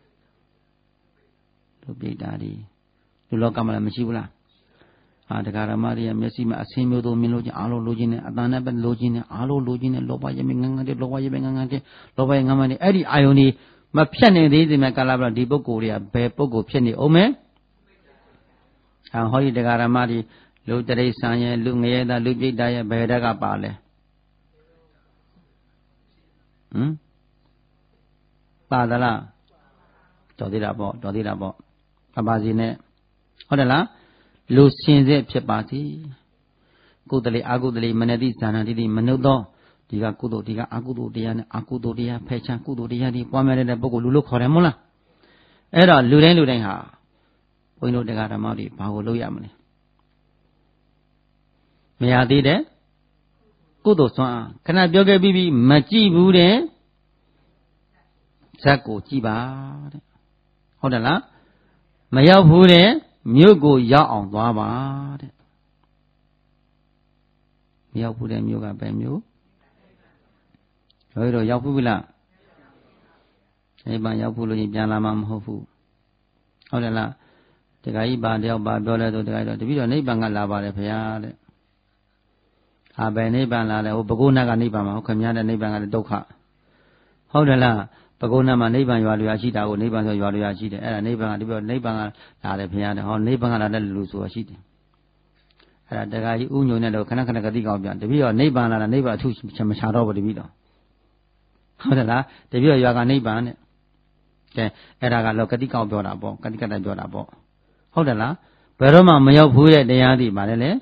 လူပြိတ္တာတွေလူလောကမှာလည်းမရှိဘူးလားတရားဓမ္မတွေကမျက်စိမှာအဆင်းမျိုးတို့မြင်လို့ချင်းအားလုံးလိုချင်တယ်အတန်နဲ့ပဲလိုချင်တယ်အားလုံးလိုချင်တယ်လောဘရဲ့ငန်းငန်းတဲ့လောဘရဲ့ငန်းငန်းတဲ့လောဘရဲ့ငန်းငန်းတဲ့အဲ့ဒီအာယုန်ဒီမဖြတ်နေသေးတဲ့မှာကာလပြဒီပုဂ္ဂိုလ်တွေကဘယ်ပုဂ္ဂိုလ်ဖြစ်နေအောင်မဲဟောဒီတရားဓမ္မတွေလူတရိစ္ဆာန်ရဲ့လူငရဲသားလူပြိတ္တာရဲ့ဘယ်တက်ကပါလဲပါသလားတော်သေးတာပေါ့အပါစီနဲ့ဟုတ်တယ်လားလူစင်စစ်ဖြစ်ပါစေကုသလေအကုသလေမနတိဇာနာတိမနုသောဒီကကုသိုလ်ဒီကအကုသိုလ်တရားနဲ့အကုသိုလ်တရားဖယ်ချမ်းကုသိုလ်တရားတွေပွားများတဲ့ပုဂ္ဂိုလ်လူလို့ခေါ်တယ်မဟုတ်လားအဲ့တော့လူတိုင်းဟာဘုန်းကြီးတို့တရားဓမ္မတွေဘာကိုလုပ်ရမလဲမရသေးတဲ့ကုသိုလ်စွမ်းခဏပြောခဲ့ပြီးမကြည့်ဘူးတဲ့ဇက်ကိုကြည့်ပါတဲ့ဟုတ်တယ်လားမရောက်ဘူးတဲ့မြို့ကိုရောက်အောင်သွားပါတဲ့မရောက်ဘူးတဲ့မြို့ကဘယ်မြို့တို့ရောက်ဘူးလားနိဗ္ဗာန်ရောက်ဘူးလို့ပြန်လာမှာမဟုတ်ဘူးဟုတ်တယ်လားတခါကြီးဘာတယောက်ဘာပြောလဲဆိုတခါတော့တပည့်တော်နိဗ္ဗာန်ကလာပါတယ်ခင်ဗျာတဲ့ဘယ်နိဗ္ဗာန်လာလဲဟိုဘဂုဏကနိဗ္ဗာန်မှာဟုတ်ခင်ဗျာတဲ့နိဗ္ဗာန်ကလည်းဒုက္ခဟုတ်တယ်လားဘဂုဏမှာနိဗ္ဗာန်ရွာလူရရှိတာကိုနိဗ္ဗာန်ဆိုရွာလူရရှိတယ်အဲ့ဒါနိဗ္ဗာန်ကတပည့်တော်နိဗ္ဗာန်ကလာတယ်ခင်ဗျာတဲ့ဟောနိဗ္ဗာန်ကလာတဲ့လူဆိုတာရှိတယ်အဲ့ဒါတခါကြီးဥညုံနဲ့တော့ခဏဂတိကောင်းပြန်တပည့်တော်နိဗ္ဗာန်လာတာနိဗ္ဗာန်အထုမချတော့ဘူးတပည့်တော်ဟုတ်တယ်လားတပည့်တော်ရွာကနိဗ္ဗာန်တဲ့ကဲအဲ့ဒါကတော့ဂတိကောင်းပြောတာပေါ့ဂတိကတပြောတာပေါ့ဟုတ်တယ်လားဘယ်တော့မှမရောက်ဘူးတဲ့တရားသည်ဗါလဲလေ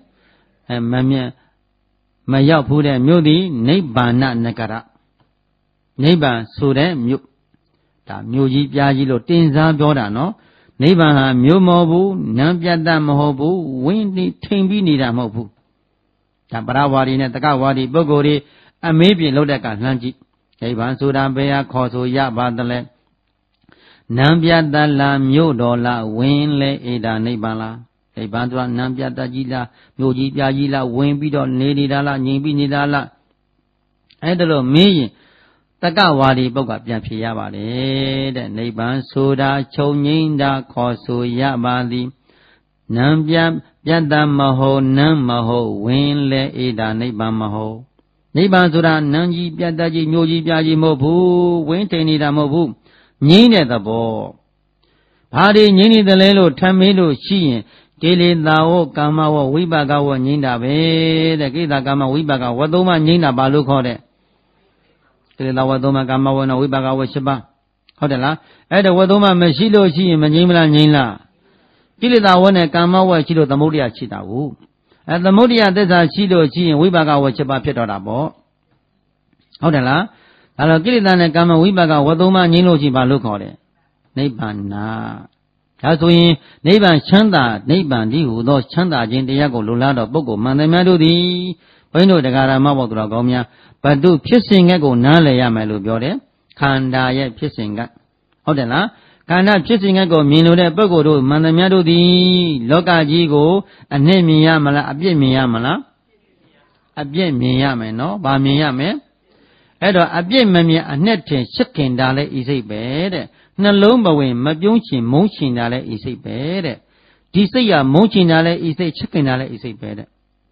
မရောက်ဘူးတဲ့မြို့သည်နိဗ္ဗာန်နဂရနိဗ္ဗာန်ဆိုတဲ့မြို့ဒါမြို့ကြီးပြားကြီးလို့တင်စားပြောတာနော်နိဗ္ဗာန်ဟာမြို့မဟုတ်ဘူးနံပြတ်တမဟုတ်ဘူးဝင်းတိထိန်ပြီးနေတာမဟုတ်ဘူးဒါပရဝါဒီနဲ့တက္ကဝါဒီပုဂ္ဂိုလ်တွေအမေးပြင်လို့တဲ့ကလှမ်းကြည့်နိဗ္ဗာန်ဆိုတာဘယ်ဟာခေါ်ဆိုရပါသလဲနံပြတ်တလားမြို့တော်လားဝင်းလဲဧတာနိဗ္ဗာန်လားနိဗ္ဗာန်ဆိုတာနံပြတ်တကြီးလားမြို့ကြီးပြားကြီးလားဝင်ပြီးတော့နေတာလားငြိမ်ပြီးနေတာလားအဲ့ဒါလို့မေးရင်တက္ကဝါဒီပုဂ္ဂိုလ်ပြန်ဖြေရပါတယ်တဲ့နိဗ္ဗာန်ဆိုတာချုပ်ငြိမ်းတာခေါ်ဆိုရပါသည်နံပြတ်တမဟုတ်နံမဟုတ်ဝင်းလဲဧတာနိဗ္ဗာန်မဟုတ်နိဗ္ဗာန်ဆိုတာနံကြီးပြတ်တကြီးမြို့ကြီးပြားကြီးမဟုတ်ဘူးဝင်းထိန်နေတာမဟုတ်ဘူးငြိမ်းတဲ့သဘောဘာတွေငြိမ်းနေတယ်လဲလို့ထမ်းမေးလို့ရှိရင်ကိလေသာဝကာမဝဝိပါကဝငြိမ်းတာပဲတဲ့ကိလေသာကာမဝိပါကဝသုံးပါးငြိမ်းတာဘာလို့ခေါ်တဲ့ကိလေသာဝသုံးပါးကာမဝဝိပါကဝ၈ပါးဟုတ်တယ်လားအဲ့ဒါဝသုံးပါးမရှိလို့ရှိရင်မငြိမ်းမလားငြိမ်းလားကိလေသာဝနဲ့ကာမဝရှိလို့သမုဒ္ဒရာရှိတာကိုသမုဒ္ဒရာသစ္စာရှိလို့ရှိရင်ဝိပါကဝ၈ပါးဖြစ်တော့တာပေါ့ဟုတ်တယ်လားဒါတော့ကိလေသာနဲ့ကာမဝိပါကဝသုံးပါးငြိမ်းလို့ရှိဘာလို့ခေါ်တယ်နိဗ္ဗာန်ဒါဆိုရင်နိဗ္ဗာန်ချမ်းသာနိဗ္ဗာန်ဒီဟူသောချမ်းသာခြင်းတရားကိုလိုလားတော့ပုဂ္ဂိုလ်မှန်တယ်များတို့သည်ဘုန်းကြီးတို့တရားဓမ္မဘောသူတော်ကောင်းများဘတ်တုဖြစ်စဉ်ကကိုနားလည်ရမယ်လို့ပြောတယ်ခန္ဓာရဲ့ဖြစ်စဉ်ကဟုတ်တယ်လားခန္ဓာဖြစ်စဉ်ကကိုမြင်လို့တဲ့ပုဂ္ဂိုလ်တို့မှန်တယ်များတို့သည်လောကကြီးကိုအနှစ်မြင်ရမလားအပြစ်မြင်ရမလားအပြစ်မြင်ရမယ်နော်ဗာမြင်ရမယ်အဲ့တော့အပြစ်မမြင်အနှစ်ထင်ရှစ်ခင်တာလဲဤစိတ်ပဲတဲ့နှလုံးဘဝင်မပြုံးချင်မုန်းချင်တာလဲဤစိတ်ပဲတဲ့ဒီစိတ်ကမုန်းချင်တာလဲဤစိတ်ချစ်ခင်တာလဲဤစိတ်ပဲတဲ့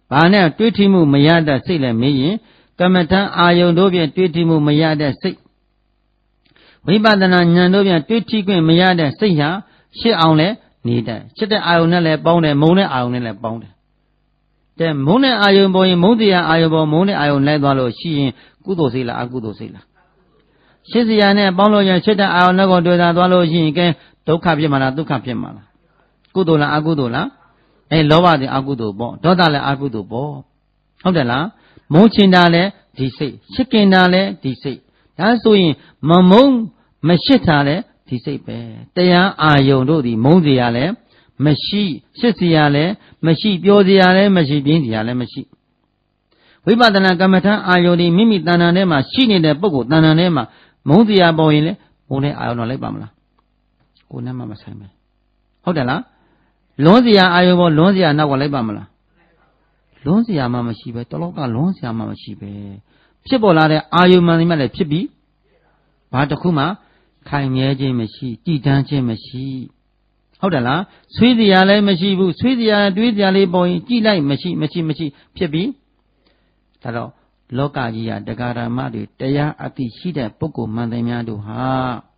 ဘာနဲ့တွေးထိမှုမရတဲ့စိတ်လည်းမေးရင်ကမ္မထအာယုံတို့ဖြင့်တွေးထိမှုမရတဲ့စိတ်ဝိပဿနာဉာဏ်တို့ဖြင့်တွေးထိခွင့်မရတဲ့စိတ်ဟာရှစ်အောင်လဲနေတဲ့ရှစ်တဲ့အာယုံနဲ့လည်းပေါင်းတယ်မုံတဲ့အာယုံနဲ့လည်းပေါင်းတယ်တဲ့မုံတဲ့အာယုံပေါ်ရင်မုံတရားအာယုံပေါ်မုံတဲ့အာယုံလိုက်သွားလို့ရှိရင်ကုသိုလ်စိတ်လားအကုသိုလ်စိတ်လားရှစ်စရာနဲ့ပေါင်းလို့ရင်ရှစ်တဲ့အာယုံနဲ့ကိုတွေ့တာသွားလို့ရှိရင်ကဲဒုက္ခဖြစ်မှာလားဒုက္ခဖြစ်မှာလားကုသိုလ်လားအကုသိုလ်လားလောဘတဲ့အကုသိုလ်ပေါ့ဒေါသလည်းအကုသိုလ်ပေါ့ဟုတ်တယ်လားမုန်းချင်တာလည်းဒီစိတ်ရှစ်ကင်တာလည်းဒီစိတ်ဒါဆိုရင်မမုန်းမရှစ်တာလည်းဒီစိတ်ပဲတရားအာယုံတို့ဒီမုန်းစရာလည်းမရှိရှစ်စရာလည်းမရှိပြောစရာလည်းမရှိပြင်းစရာလည်းမရှိဝိပဿနာကမ္မထအာယုံဒီမိမိတဏ္ဍာထဲမှာရှိနေတဲ့ပုဂ္ဂိုလ်တဏ္ဍာထဲမှာမုန်းစရာပေါ်ရင်လည်းမုန်းတဲ့အာယုံတော့လိုက်ပါမလားကိုယ်နဲ့မှမဆိုင်ပဲဟုတ်တယ်လားလွန်စရာအာယုံပေါ်လွန်စရာနောက်ကလိုက်ပါမလားလွန်စရာမှမရှိပဲတလောကလွန်စရာမှမရှိပဲဖြစ်ပေါ်လာတဲ့အာယုံမှန်တယ်မှလည်းဖြစ်ပြီးဘာတစ်ခုမှခိုင်မြဲခြင်းမရှိတည်တံ့ခြင်းမရှိဟုတ်တယ်လားဆွေးစရာလည်းမရှိဘူးဆွေးစရာတွေးစရာလေးပေါ်ရင်ကြည့်လိုက်မရှိဖြစ်ပြီးဒါတော့လောကကြီးဟာတရားဓမ္မတွေတရားအသိရှိတဲ့ပုဂ္ဂိုလ်မှန်တယ်များတို့ဟာ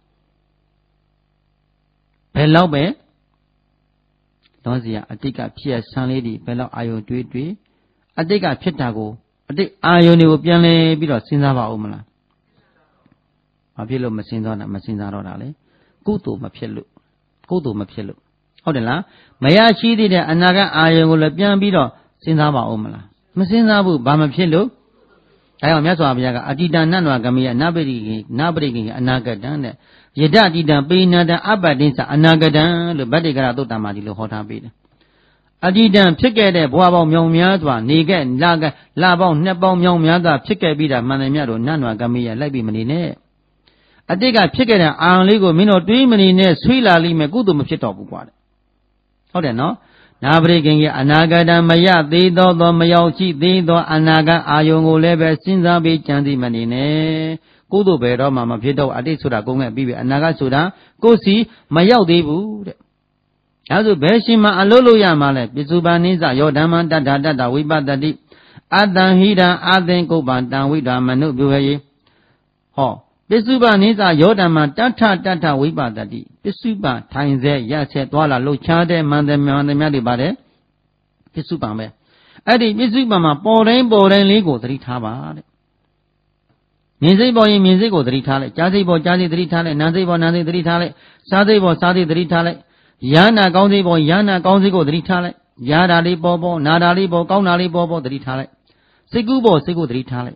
ဘယ်လောက်ပဲလွန်စရာအတိတ်ကဖြစ်ရဆန်းလေးတွေဘယ်လောက်အာယုံတွေးအတိတ်ကဖြစ်တာကိုအတိတ်အာယုံတွေကိုပြန်လဲပြီးတော့စဉ်းစားပါဦးမလားမဖြစ်လို့မစဉ်းစားတော့တာလေကုသိုလ်မဖြစ်လို့ဟုတ်တယ်လားမရရှိသေးတဲ့အနာဂတ်အာယုံကိုလည်းပြန်ပြီးတော့စဉ်းစားပါဦးမလားမစဉ်းစားဘူးဘာမဖြစ်လို့ဒါကြောင့်မြတ်စွာဘုရားကအတ္တိတနတ်နဝကမိယနပရိကိအနာဂတံတဲ့ယဒတိတံပေနတံအပ္ပတိသအနာဂတံလို့ဗတ္တိကရသုတ္တမဒီလိုဟောထားပေးတယ်အတ္တိတံဖြစ်ခဲ့တဲ့ဘဝပေါင်းမြောင်များစွာနေခဲ့လပေါင်းနှစ်ပေါင်းမြောင်များစွာဖြစ်ခဲ့ပြီးတာမှန်တယ်မြတ်တို့နတ်နဝကမိယလိုက်ပြီးမနေနဲ့အတိတ်ကဖြစ်ခဲ့တဲ့အာရုံလေးကိုမင်းတို့တွေးမနေနဲ့ဆွေးလာလိမ့်မယ်ကုသိုလ်မဖြစ်တော့ဘူးကွာတဲ့ဟုတ်တယ်နော်နာပရိကင်ကြီးအနာဂတံမရသေးသောမရောက်ရှိသေးသောအနာဂတ်အာယုံကိုလည်းပဲစဉ်းစားပြီးကြံသိမနေနဲ့ကုသိုလ်ပဲတော့မှမဖြစ်တော့အတိတ်ဆိုတာကုန်ခဲ့ပြီးပြီအနာဂတ်ဆိုတာကိုယ်စီမရောက်သေးဘူးတဲ့ဒါဆိုဘယ်ရှင်မှအလုပ်လုပ်ရမှာလဲပစ္စုပန်နိစ္စယောဓမ္မတတ္တဝိပတ္တိအတံဟိတံအသင်္ကုပ္ပံတံဝိဓာမနုပြုဟေဟောပစ္စုပန်နိစ္စယောဓမ္မတထဝိပတ္တိပစ္စုပန်ထိုင်စေရဆက်သွားလာလှုပ်ရှားတဲ့မှန်တယ်များတွေပါတယ်ပစ္စုပန်ပဲအဲ့ဒီပစ္စုပန်မှာပေါ်တိုင်းလေးကိုသတိထားပါတဲ့မြင်စိတ်ပေါ်ရင်မြင်စိတ်ကိုသတိထားလိုက်ကြားစိတ်ပေါ်ကြားစိတ်သတိထားလိုက်နားစိတ်ပေါ်နားစိတ်သတိထားလိုက်စားစိတ်ပေါ်စားစိတ်သတိထားလိုက်ယာနာကောင်းစိတ်ပေါ်ယာနာကောင်းစိတ်ကိုသတိထားလိုက်ယာတာလေးပေါ်နာတာလေးပေါ်ကောင်းတာလေးပေါ်သတိထားလိုက်စိတ်ကူးပေါ်စိတ်ကိုသတိထားလိုက်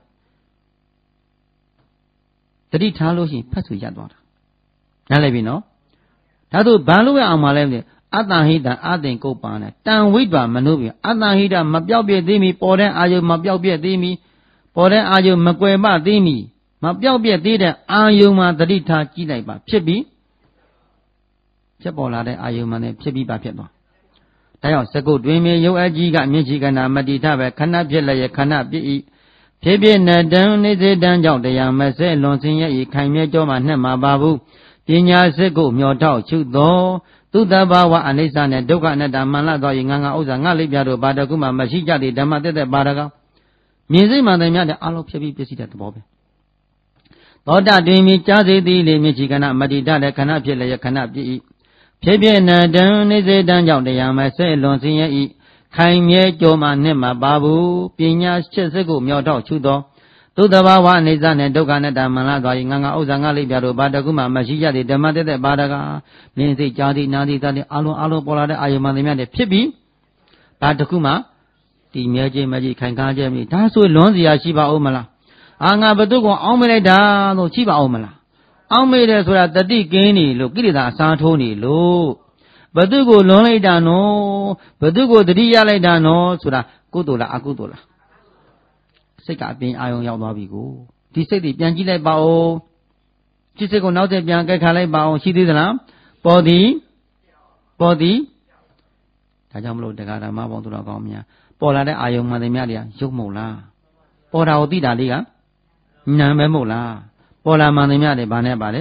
သတိထားလို့ရှိရင်ဖတ်ဆိုရသွားတာနားလည်ပြီနော်ဒါဆိုဘာလို့ရအောင်မလဲအတ္တဟိတအသင်္ကုပ္ပံနဲ့တံဝိဓာမနုပြီအတ္တဟိတမပြောက်ပြည့်သေးမီပေါ်တဲ့အာယုမပြောက်ပြည့်သေးမီပေါ်တဲ့အာယုမကွယ်မသေးမီမပြောက်ပြည့်သေးတဲ့အာယုမှာသတိထားကြည့်လိုက်ပါဖြစ်ပြီးဖြစ်ပေါ်လာတဲ့အာယုမှနဲ့ဖြစ်ပြီးပါဖြစ်သွားဒါကြောင့်စကုတ်တွင်မြေရုပ်အကြီးကမျက်စိကနာမတိထပဲခဏဖြစ်လည်းခဏပြည့်ဤဖြစ်ဖြစ်နတံနေစေတံကြောင့်တရားမဆဲလွန်စင်ရဲ့ဤခိုင်မြဲကြောမှာနှက်မှာပါဘူးပညာစကုတ်မျောထောက်ချုပ်သောသူတဘာဝအနိစ္စနဲ့ဒုက္ခအနတ္တမှန်လာသောဤငါဥစ္စာငါလိပ်ပြတို့ဘာတကုမှမရှိကြတဲ့ဓမ္မတက်တဲ့ပါရကောင်မြင်စိတ်မှန်တယ်များတဲ့အလုံးဖြစ်ပြီးပြည့်စည်တဲ့သဘောပဲသောတာတွင်မြကြားစေသည်လေမျက်စိကနာမတိထလည်းခဏဖြစ်လည်းခဏပြည့်ဤဖြစ်ဖြစ်နတံနေစေတံကြောင့်တရားမဆဲလွန်စင်ရဲ့ဤခိုင်မြဲကြောမှာနှက်မှာပါဘူးပညာချက်စကုမြောထောက်ချုပ်သောသူတဘာဝအနိစ္စနဲ့ဒုက္ခနဲ့တမန်လာသွားရင်ငါဥစ္စာငါလိပ်ပြတို့ဘာတကုမှမရှိကြတဲ့ဓမ္မတက်တဲ့ဘာတကမြင်စိတ်ကြားသည်နားသည်သသည်အလုံးပေါ်လာတဲ့အာယုမှန်တွေများတဲ့ဖြစ်ပြီးဘာတကုမှတည်မြဲခြင်းမရှိခိုင်ကားခြင်းမရှိဒါဆိုလွန်စရာရှိပါဦးမလားငါဘသူကိုအောင်းမိလိုက်တာလို့ရှိပါဦးမလားအောင်းမိတယ်ဆိုတာတတိကင်းနေလို့ကိလေသာအစားထိုးနေလို့ဘသူကိုလွန်လိုက်တာနော်ဘသူကိုတတိရလိုက်တာနော်ဆိုတာကုသိုလ်လားအကုသိုလ်လားစိတ်ကအပြင်အာယုံရောက်သွားပြီကိုဒီစိတ်တွေပြန်ကြည့်လိုက်ပါဦးဒီစိတ်ကိုနောက်ထပ်ပြန်ကြိုက်ခါလိုက်ပါအောင်ရှိသေးသလားပေါ်သည်ဒါကြောင့်မလို့တရားဓမ္မပေါင်းသူတော်ကောင်းများပေါ်လာတဲ့အာယုံမှန်တယ်များတွေကရုပ်မဟုတ်လားပေါ်တာကိုသိတာလေးကနာမ်ပဲမဟုတ်လားပေါ်လာမှန်တယ်များတွေဘာနဲ့ပါလဲ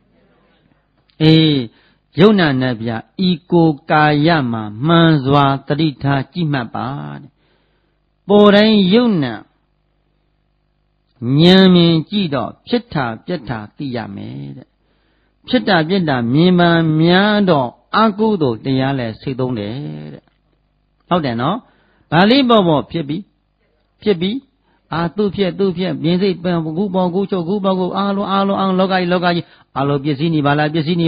ယုံနာနဲ့ဗျဤကိုကာယမှာမှန်စွာတတိထားကြည့်မှတ်ပါတဲ့ပေါ်တိုင်းယုံနာဉာဏ်မြင်ကြည့်တော့ဖြစ်တာပြက်တာသိရမယ်တဲ့ဖြစ်တာပြက်တာမြင်မှန်များတော့အကုသိုလ်တရားလဲစိတ်သုံးတယ်တဲ့ဟုတ်တယ်နော်ဗာလိပေါ်ပေါ်ဖြစ်ပြီးသူ့ဖြစ်မြင်စိတ်ပန်ကူပေါကူချုပ်ကူပေါကူအားလုံးလောကကြီးအားလုံးပစ္စည်းနေပါလားဆိုရင်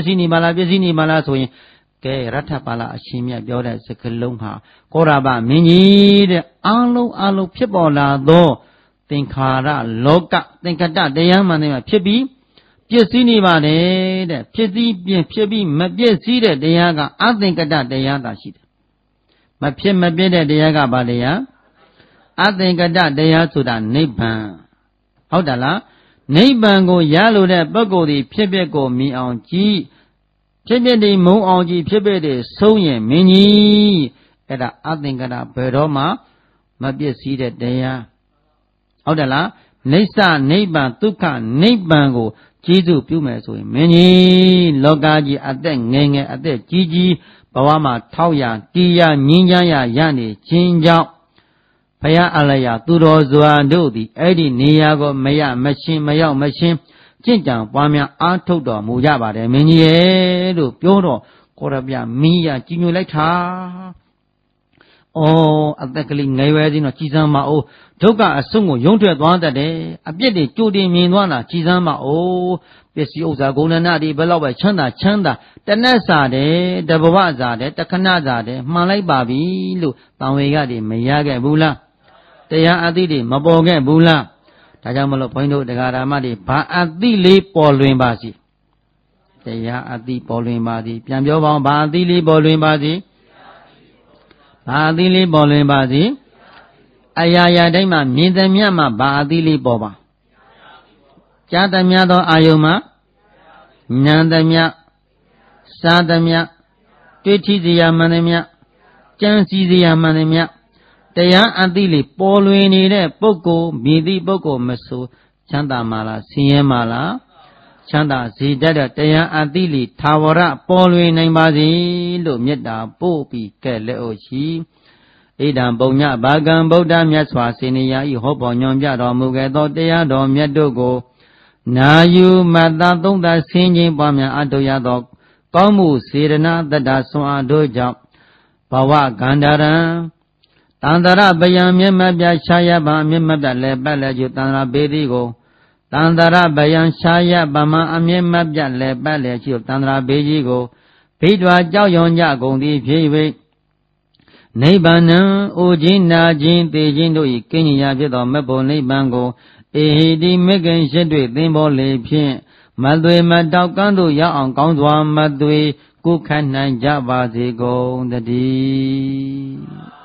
ကဲရထပါဠအရှင်မြတ်ပြောတဲ့စကားလုံးဟာကောရပမင်းကြီးတဲ့အားလုံးဖြစ်ပေါ်လာသောသင်္ခါရလောကသင်္ကတတရားမှန်တယ်မှာဖြစ်ပြီးပစ္စည်းနေပါတယ်တဲ့ဖြစ်ပြီးမပစ္စည်းတဲ့တရားကအသင်္ကတတရားသာရှိတယ်မဖြစ်မပြည့်တဲ့တရားကဘာတရားအသင်္ကတတရားဆိုတာနိဗ္ဗာန်ဟုတ်တယ်လားနိဗ္ဗာန်ကိုရလို့တဲ့ပုဂ္ဂိုလ်ဒီဖြစ်ဖြစ်ကိုမြင်အောင်ကြည့်ဖြစ်ဖြစ်ဒီမုံအောင်ကြည့်ဖြစ်ဖြစ်ဒီဆုံးရင်မင်းကြီးအဲ့ဒါအသင်္ကတဘယ်တော့မှမပစ္စည်းတဲ့တရားဟုတ်တယ်လားနိစ္စနိဗ္ဗာန်ဒုက္ခနိဗ္ဗာန်ကိုကျေးဇူးပြုမယ်ဆိုရင်မင်းကြီးလောကကြီးအသက်ငယ်အသက်ကြီးဘဝမှာထောက်ရတီးရငင်းချမ်းရနေခြင်းကြောင့်ဘုရားအလယသူတော်စွာတို့သည်အဲ့ဒီနေရာကိုမရောက်မရှင်းကျင့်ကြံပွားများအားထုတ်တော်မူကြပါတယ်မင်းကြီးရဲ့လို့ပြောတော့ကိုရပြမင်းရကြီးညိုလိုက်တာအသက်ကလေးငယ်ရွယ်သေးတော့ကြည်စမ်းမအောင်ဒုက္ခအဆုံးကိုယုံထွက်သွားတတ်တယ်အပြစ်တွေကြိုတင်မြင်သွားတာကြည်စမ်းမအောင်ပစ္စည်းဥစ္စာဂုဏနာတွေဘယ်တော့ပဲချမ်းသာတနတ်စားတယ်တဘဝစားတယ်တခဏစားတယ်မှန်လိုက်ပါပြီလို့တန်ဝေကတွေမရခဲ့ဘူးလားတရားအသိတွေမပေါ်ခဲ့ဘူးလားဒါကြောင့်မလို့ဘုန်းကြီးတို့တရားဓမ္မတွေဘာအသိလေးပေါ်လွင်ပါစီတရားအသိပေါ်လွင်ပါစီပြန်ပြောပါအောင်ဘာအသိလေးပေါ်လွင်ပါစီဘာအသိလေးပေါ်လွင်ပါစီအရာရာတိုင်းမှာမြင်သမျှမှာဘာအသိလေးပေါ်ပါကြားသမျှသောအာယုံမှာဉာဏ်သမျှစားသမျှတွေ့ထိစရာမှန်သမျှကြံစည်စရာမှန်သမျှတရားအသိလေးပေါ်လွင်နေတဲ့ပုဂ္ဂိုလ်မြည်သည့်ပုဂ္ဂိုလ်မဆိုချမ်းသာမှာလားဆင်းရဲမှာလားချမ်းသာစေတတ်တဲ့တရားအသိလေးသာဝရပေါ်လွင်နိုင်ပါစေလို့မေတ္တာပို့ပြီးကဲ့လက်အိုရှိဣဒံပုညဘာကံဗုဒ္ဓမြတ်စွာစေနေယဤဟောပေါ်ညွန်ပြတော်မူခဲ့သောတရားတော်မြတ်တို့ကိုနာယူမတ္တသုံးသဆင်းခြင်းပွားများအထောက်ရသောကောင်းမှုစေရနာတတ္တဆွမ်းအားတို့ကြောင့်ဘဝကန္တရံတန္တရပယံမျက်မှတ်ပြရှားရပါမျက်မှတ်ပြလည်းပတ်လည်းကျတန္တရာဘေးသည်ကိုတန္တရပယံရှားရပါမအမျက်မှတ်ပြလည်းပတ်လည်းကျတန္တရာဘေးကြီးကိုဘိဓွာကြောက်ရွံ့ကြကုန်သည်ဖြစ်၍နိဗ္ဗာန်အိုခြင်းနာခြင်းသိခြင်းတို့၏ကင်းရာဖြစ်သောမဘုံနိဗ္ဗာန်ကိုဧဟိတိမေခင်ရှိတွေ့သင်္ဘောလေဖြင့်မသွေမတောက်ကန်းတို့ရောက်အောင်ကောင်းစွာမသွေကိုခန့်နိုင်ကြပါစေကုန်တည်း